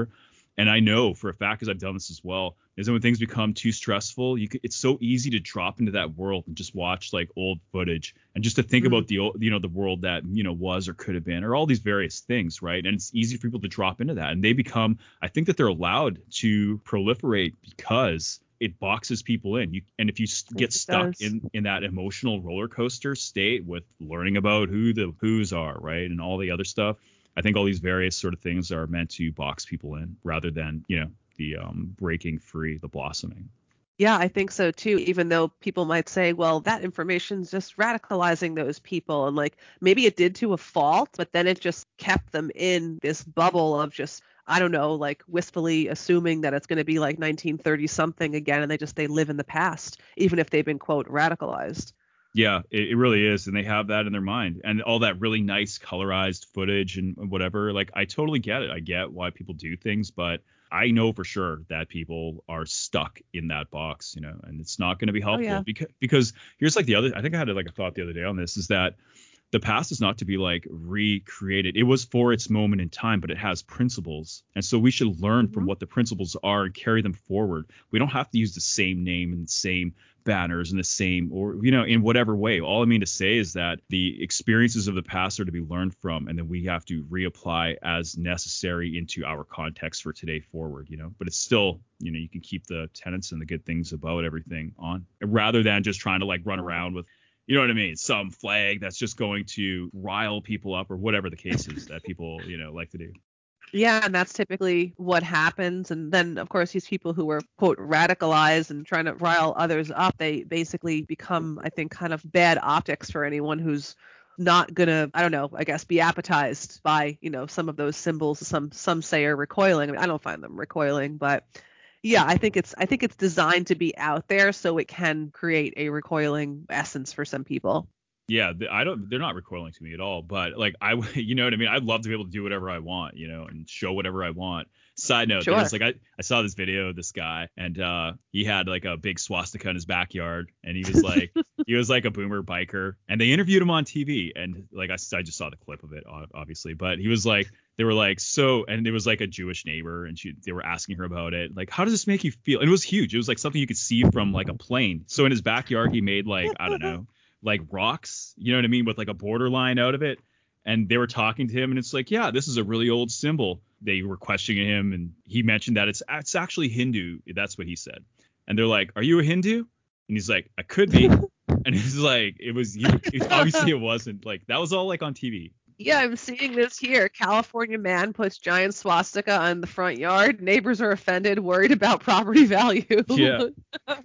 And I know for a fact, because I've done this as well, is that when things become too stressful, you could, it's so easy to drop into that world and just watch like old footage and just to think mm-hmm. about the old, you know, the world that, you know, was or could have been, or all these various things, right? And it's easy for people to drop into that. And they become, I think that they're allowed to proliferate because it boxes people in. You, and if you get it stuck does. in, in that emotional roller coaster state with learning about who the who's are, right, and all the other stuff, I think all these various sort of things are meant to box people in rather than, you know, the um, breaking free, the blossoming. Yeah, I think so too, even though people might say, well, that information's just radicalizing those people. And like maybe it did to a fault, but then it just kept them in this bubble of just, I don't know, like wistfully assuming that it's going to be like nineteen thirty something again. And they just, they live in the past, even if they've been, quote, radicalized. Yeah, it, it really is. And they have that in their mind and all that really nice colorized footage and whatever. Like, I totally get it. I get why people do things, but I know for sure that people are stuck in that box, you know, and it's not going to be helpful. Oh, yeah. because, because here's like the other, I think I had like a thought the other day on this is that the past is not to be like recreated. It was for its moment in time, but it has principles. And so we should learn mm-hmm. from what the principles are and carry them forward. We don't have to use the same name and the same banners and the same, or, you know, in whatever way. All I mean to say is that the experiences of the past are to be learned from, and then we have to reapply as necessary into our context for today forward, you know, but it's still, you know, you can keep the tenets and the good things about everything on rather than just trying to like run around with, you know what I mean, some flag that's just going to rile people up or whatever the case is that people, you know, like to do. Yeah, and that's typically what happens. And then, of course, these people who were, quote, radicalized and trying to rile others up, they basically become, I think, kind of bad optics for anyone who's not going to, I don't know, I guess, be appetized by, you know, some of those symbols. Some some say are recoiling. I mean, I don't find them recoiling, but yeah, I think it's I think it's designed to be out there so it can create a recoiling essence for some people. Yeah, I don't. They're not recoiling to me at all. But like I, you know what I mean. I'd love to be able to do whatever I want, you know, and show whatever I want. Side note, sure. There's like I, I saw this video of this guy, and uh, he had like a big swastika in his backyard, and he was like, he was like a boomer biker, and they interviewed him on T V, and like I, I just saw the clip of it, obviously, but he was like, they were like, so, and there was like a Jewish neighbor, and she, they were asking her about it, like, how does this make you feel? And it was huge. It was like something you could see from like a plane. So in his backyard, he made like, I don't know. like rocks, you know what I mean, with like a borderline out of it. And they were talking to him, and it's like, yeah, this is a really old symbol. They were questioning him, and he mentioned that it's it's actually Hindu. That's what he said. And they're like, are you a Hindu? And he's like, I could be. And he's like, it was, he, obviously it wasn't. Like, that was all like on T V. Yeah, I'm seeing this here. California man puts giant swastika on the front yard. Neighbors are offended, worried about property value. Yeah. That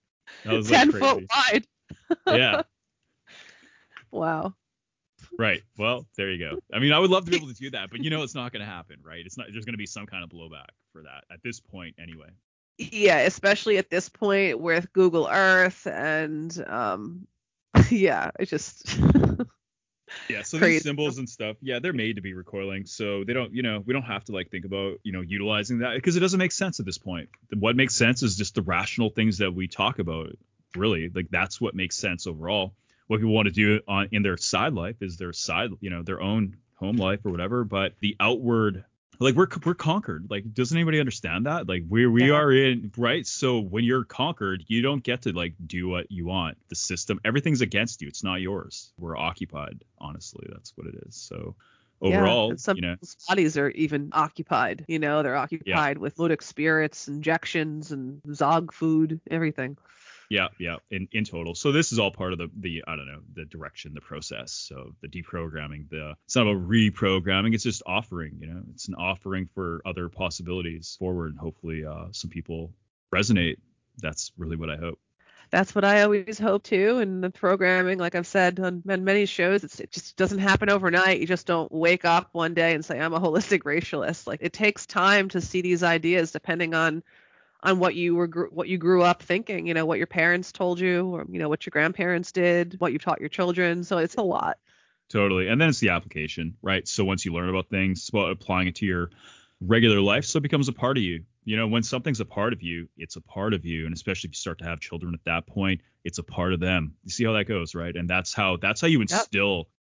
was ten like foot wide. Yeah. Wow. Right. Well, there you go. I mean, I would love to be able to do that, but you know, it's not going to happen, right? It's not, there's going to be some kind of blowback for that at this point anyway. Yeah, especially at this point with Google Earth and, um, yeah, it's just. Yeah. So crazy. These symbols and stuff, yeah, they're made to be recoiling. So they don't, you know, we don't have to like think about, you know, utilizing that because it doesn't make sense at this point. What makes sense is just the rational things that we talk about. Really, like that's what makes sense overall. What people want to do on in their side life is their side, you know, their own home life or whatever. But the outward, like we're we're conquered. Like, doesn't anybody understand that? Like we we yeah. are in, right? So when you're conquered, you don't get to like do what you want. The system, everything's against you. It's not yours. We're occupied. Honestly, that's what it is. So overall, yeah, and some you know, people's bodies are even occupied. You know, they're occupied yeah. with Ludic spirits, injections, and Zog food, everything. Yeah, yeah, in, in total. So this is all part of the, the, I don't know, the direction, the process. So the deprogramming, the, it's not about reprogramming. It's just offering, you know, it's an offering for other possibilities forward. And hopefully uh, some people resonate. That's really what I hope. That's what I always hope too. And the programming, like I've said on many shows, it's, it just doesn't happen overnight. You just don't wake up one day and say, I'm a holistic racialist. Like it takes time to see these ideas depending on on what you were what you grew up thinking, you know, what your parents told you, or you know, what your grandparents did, what you taught your children. So it's a lot. Totally. And then it's the application, right? So once you learn about things, it's about applying it to your regular life, so it becomes a part of you. You know, when something's a part of you, it's a part of you. And especially if you start to have children at that point, it's a part of them. You see how that goes, right? And that's how that's how you instill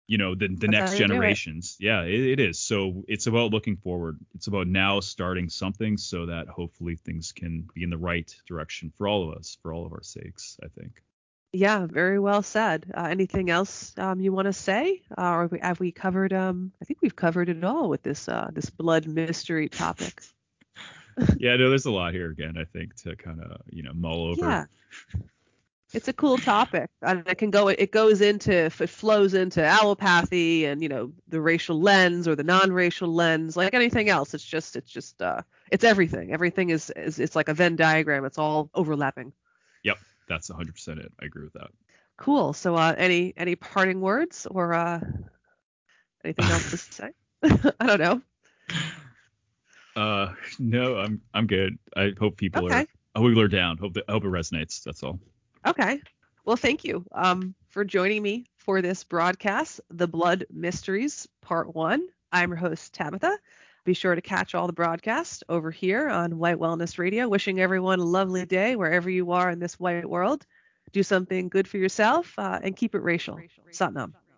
you know, the, the That's next how you do it. generations. Yeah, it, it is. So it's about looking forward. It's about now starting something so that hopefully things can be in the right direction for all of us, for all of our sakes, I think. Yeah, very well said. Uh, anything else um, you want to say? Uh, or have we, have we covered? Um, I think we've covered it all with this uh, this blood mystery topic. Yeah, no, there's a lot here again, I think, to kind of, you know, mull over. Yeah, it's a cool topic, and it can go. It goes into, it flows into allopathy and, you know, the racial lens or the non-racial lens, like anything else. It's just, it's just, uh, it's everything. Everything is, is, it's like a Venn diagram. It's all overlapping. Yep, that's one hundred percent it. I agree with that. Cool. So, uh, any any parting words or uh, anything else to say? I don't know. Uh, no, I'm I'm good. I hope people Okay. are I hope people are down. Hope that, I hope it resonates. That's all. Okay. Well, thank you um, for joining me for this broadcast, The Blood Mysteries, Part One. I'm your host, Tabitha. Be sure to catch all the broadcasts over here on White Wellness Radio. Wishing everyone a lovely day wherever you are in this white world. Do something good for yourself uh, and keep it racial. Satnam.